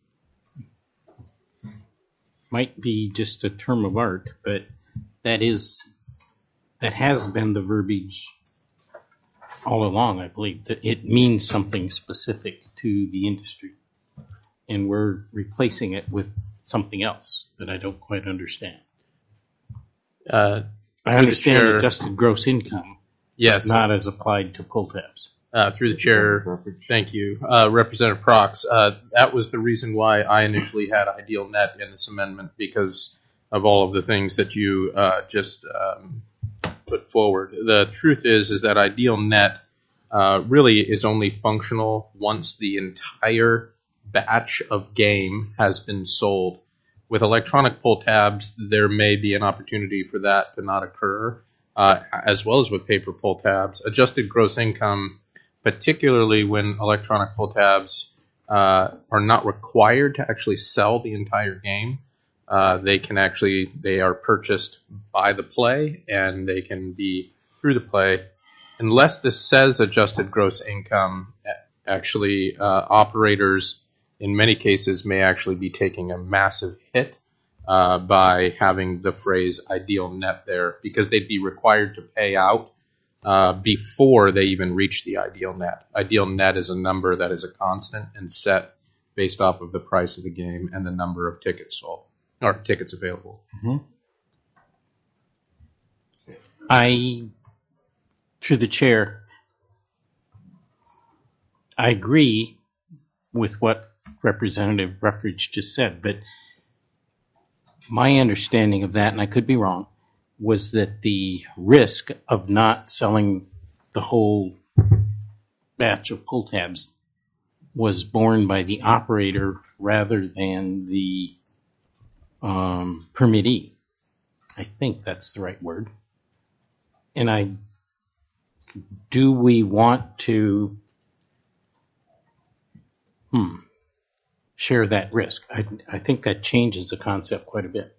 might be just a term of art, but that is that has been the verbiage all along. I believe that it means something specific to the industry, and we're replacing it with something else that I don't quite understand. Uh, I understand Chair, adjusted gross income, yes, not as applied to pull tabs. Uh, through the chair, thank you, uh, Representative Prox. Uh, that was the reason why I initially had ideal net in this amendment, because of all of the things that you uh, just um, put forward. The truth is, is that ideal net uh, really is only functional once the entire batch of game has been sold. With electronic pull tabs, there may be an opportunity for that to not occur, uh, as well as with paper pull tabs. Adjusted gross income, particularly when electronic pull tabs uh, are not required to actually sell the entire game. Uh, they can actually, they are purchased by the play, and they can be through the play. Unless this says adjusted gross income, actually uh, operators in many cases may actually be taking a massive hit uh, by having the phrase ideal net there, because they'd be required to pay out Uh, before they even reach the ideal net. Ideal net is a number that is a constant and set based off of the price of the game and the number of tickets sold, or tickets available. Mm-hmm. I, through the chair, I agree with what Representative Ruffridge just said, but my understanding of that, and I could be wrong, was that the risk of not selling the whole batch of pull tabs was borne by the operator rather than the um, permittee. I think that's the right word. And I, do we want to hmm, share that risk? I, I think that changes the concept quite a bit.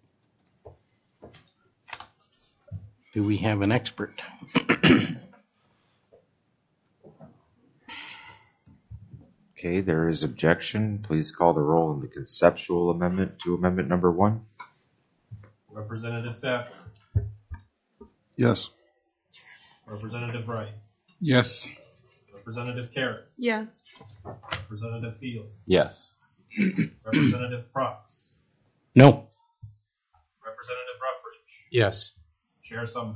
Do we have an expert? Okay, there is objection. Please call the roll on the conceptual amendment to amendment number one. Representative Safford. Yes. Representative Wright. Yes. Representative Carrot. Yes. Representative Fields. Yes. Representative Prox. No. Representative Ruffridge. Yes. Chair Sumner.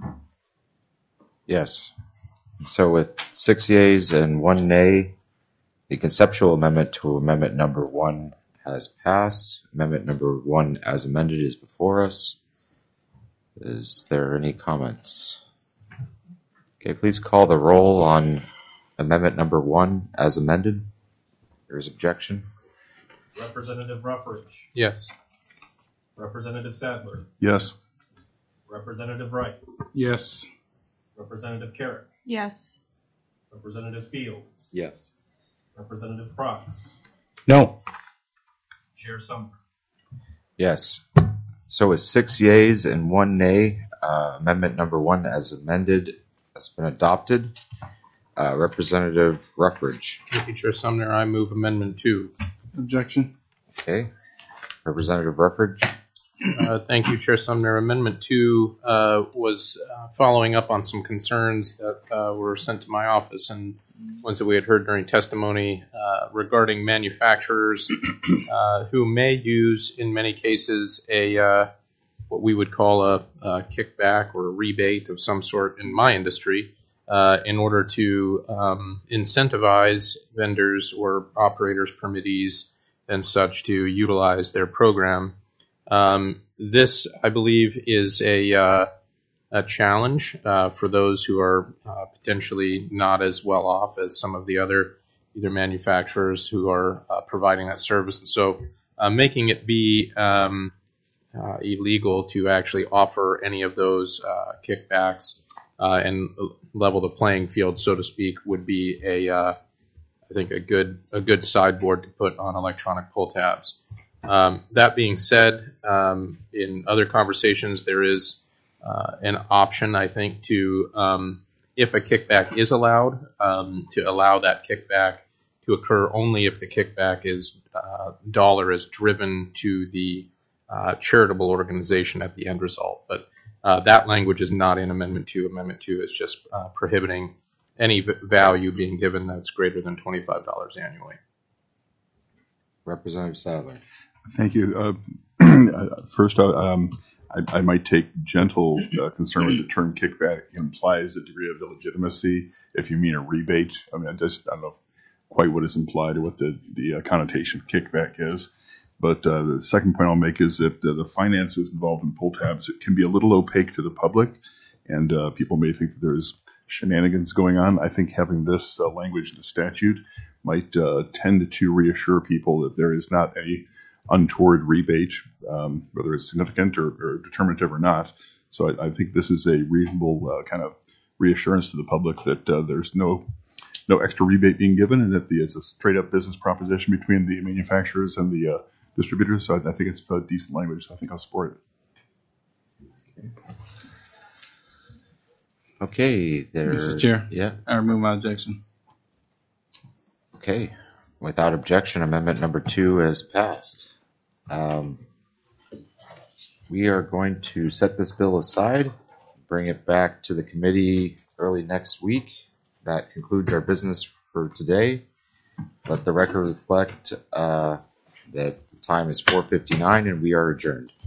Yes. So with six yeas and one nay, the conceptual amendment to amendment number one has passed. Amendment number one as amended is before us. Is there any comments? Okay, please call the roll on amendment number one as amended. There is objection. Representative Ruffridge. Yes. Representative Sadler. Yes. Representative Wright. Yes. Representative Carrot. Yes. Representative Fields. Yes. Representative Prox. No. Chair Sumner. Yes. So with six yeas and one nay, uh, amendment number one as amended has been adopted. Uh, Representative Ruffridge. Thank you, Chair Sumner. I move Amendment two. Objection. Okay. Representative Ruffridge. Uh, thank you, Chair Sumner. Amendment two uh, was uh, following up on some concerns that uh, were sent to my office and ones that we had heard during testimony uh, regarding manufacturers uh, who may use, in many cases, a uh, what we would call a, a kickback or a rebate of some sort in my industry uh, in order to um, incentivize vendors or operators, permittees, and such to utilize their program. Um, this, I believe, is a, uh, a challenge uh, for those who are uh, potentially not as well off as some of the other either manufacturers who are uh, providing that service. And so uh, making it be um, uh, illegal to actually offer any of those uh, kickbacks uh, and level the playing field, so to speak, would be a, uh, I think, a good a good sideboard to put on electronic pull tabs. Um, that being said, um, in other conversations, there is uh, an option, I think, to, um, if a kickback is allowed, um, to allow that kickback to occur only if the kickback is uh, dollar is driven to the uh, charitable organization at the end result. But uh, that language is not in Amendment two. Amendment two is just uh, prohibiting any v- value being given that's greater than twenty-five dollars annually. Representative Sadler. Thank you. Uh, first, uh, um, I, I might take gentle uh, concern with the term kickback. It implies a degree of illegitimacy. If you mean a rebate, I mean, I just I don't know quite what is implied or what the the uh, connotation of kickback is. But uh, the second point I'll make is that uh, the finances involved in pull tabs, it can be a little opaque to the public, and uh, people may think that there's shenanigans going on. I think having this uh, language in the statute might uh, tend to reassure people that there is not a untoward rebate, um, whether it's significant or, or determinative or not. So I, I think this is a reasonable uh, kind of reassurance to the public that uh, there's no no extra rebate being given, and that the, it's a straight up business proposition between the manufacturers and the uh, distributors. So I, I think it's a decent language. I think I'll support it. Okay, there. Mister Chair. Yeah. I remove my objection. Okay. Without objection, amendment number two is passed. Um, we are going to set this bill aside, bring it back to the committee early next week. That concludes our business for today. Let the record reflect uh, that the time is four fifty-nine and we are adjourned.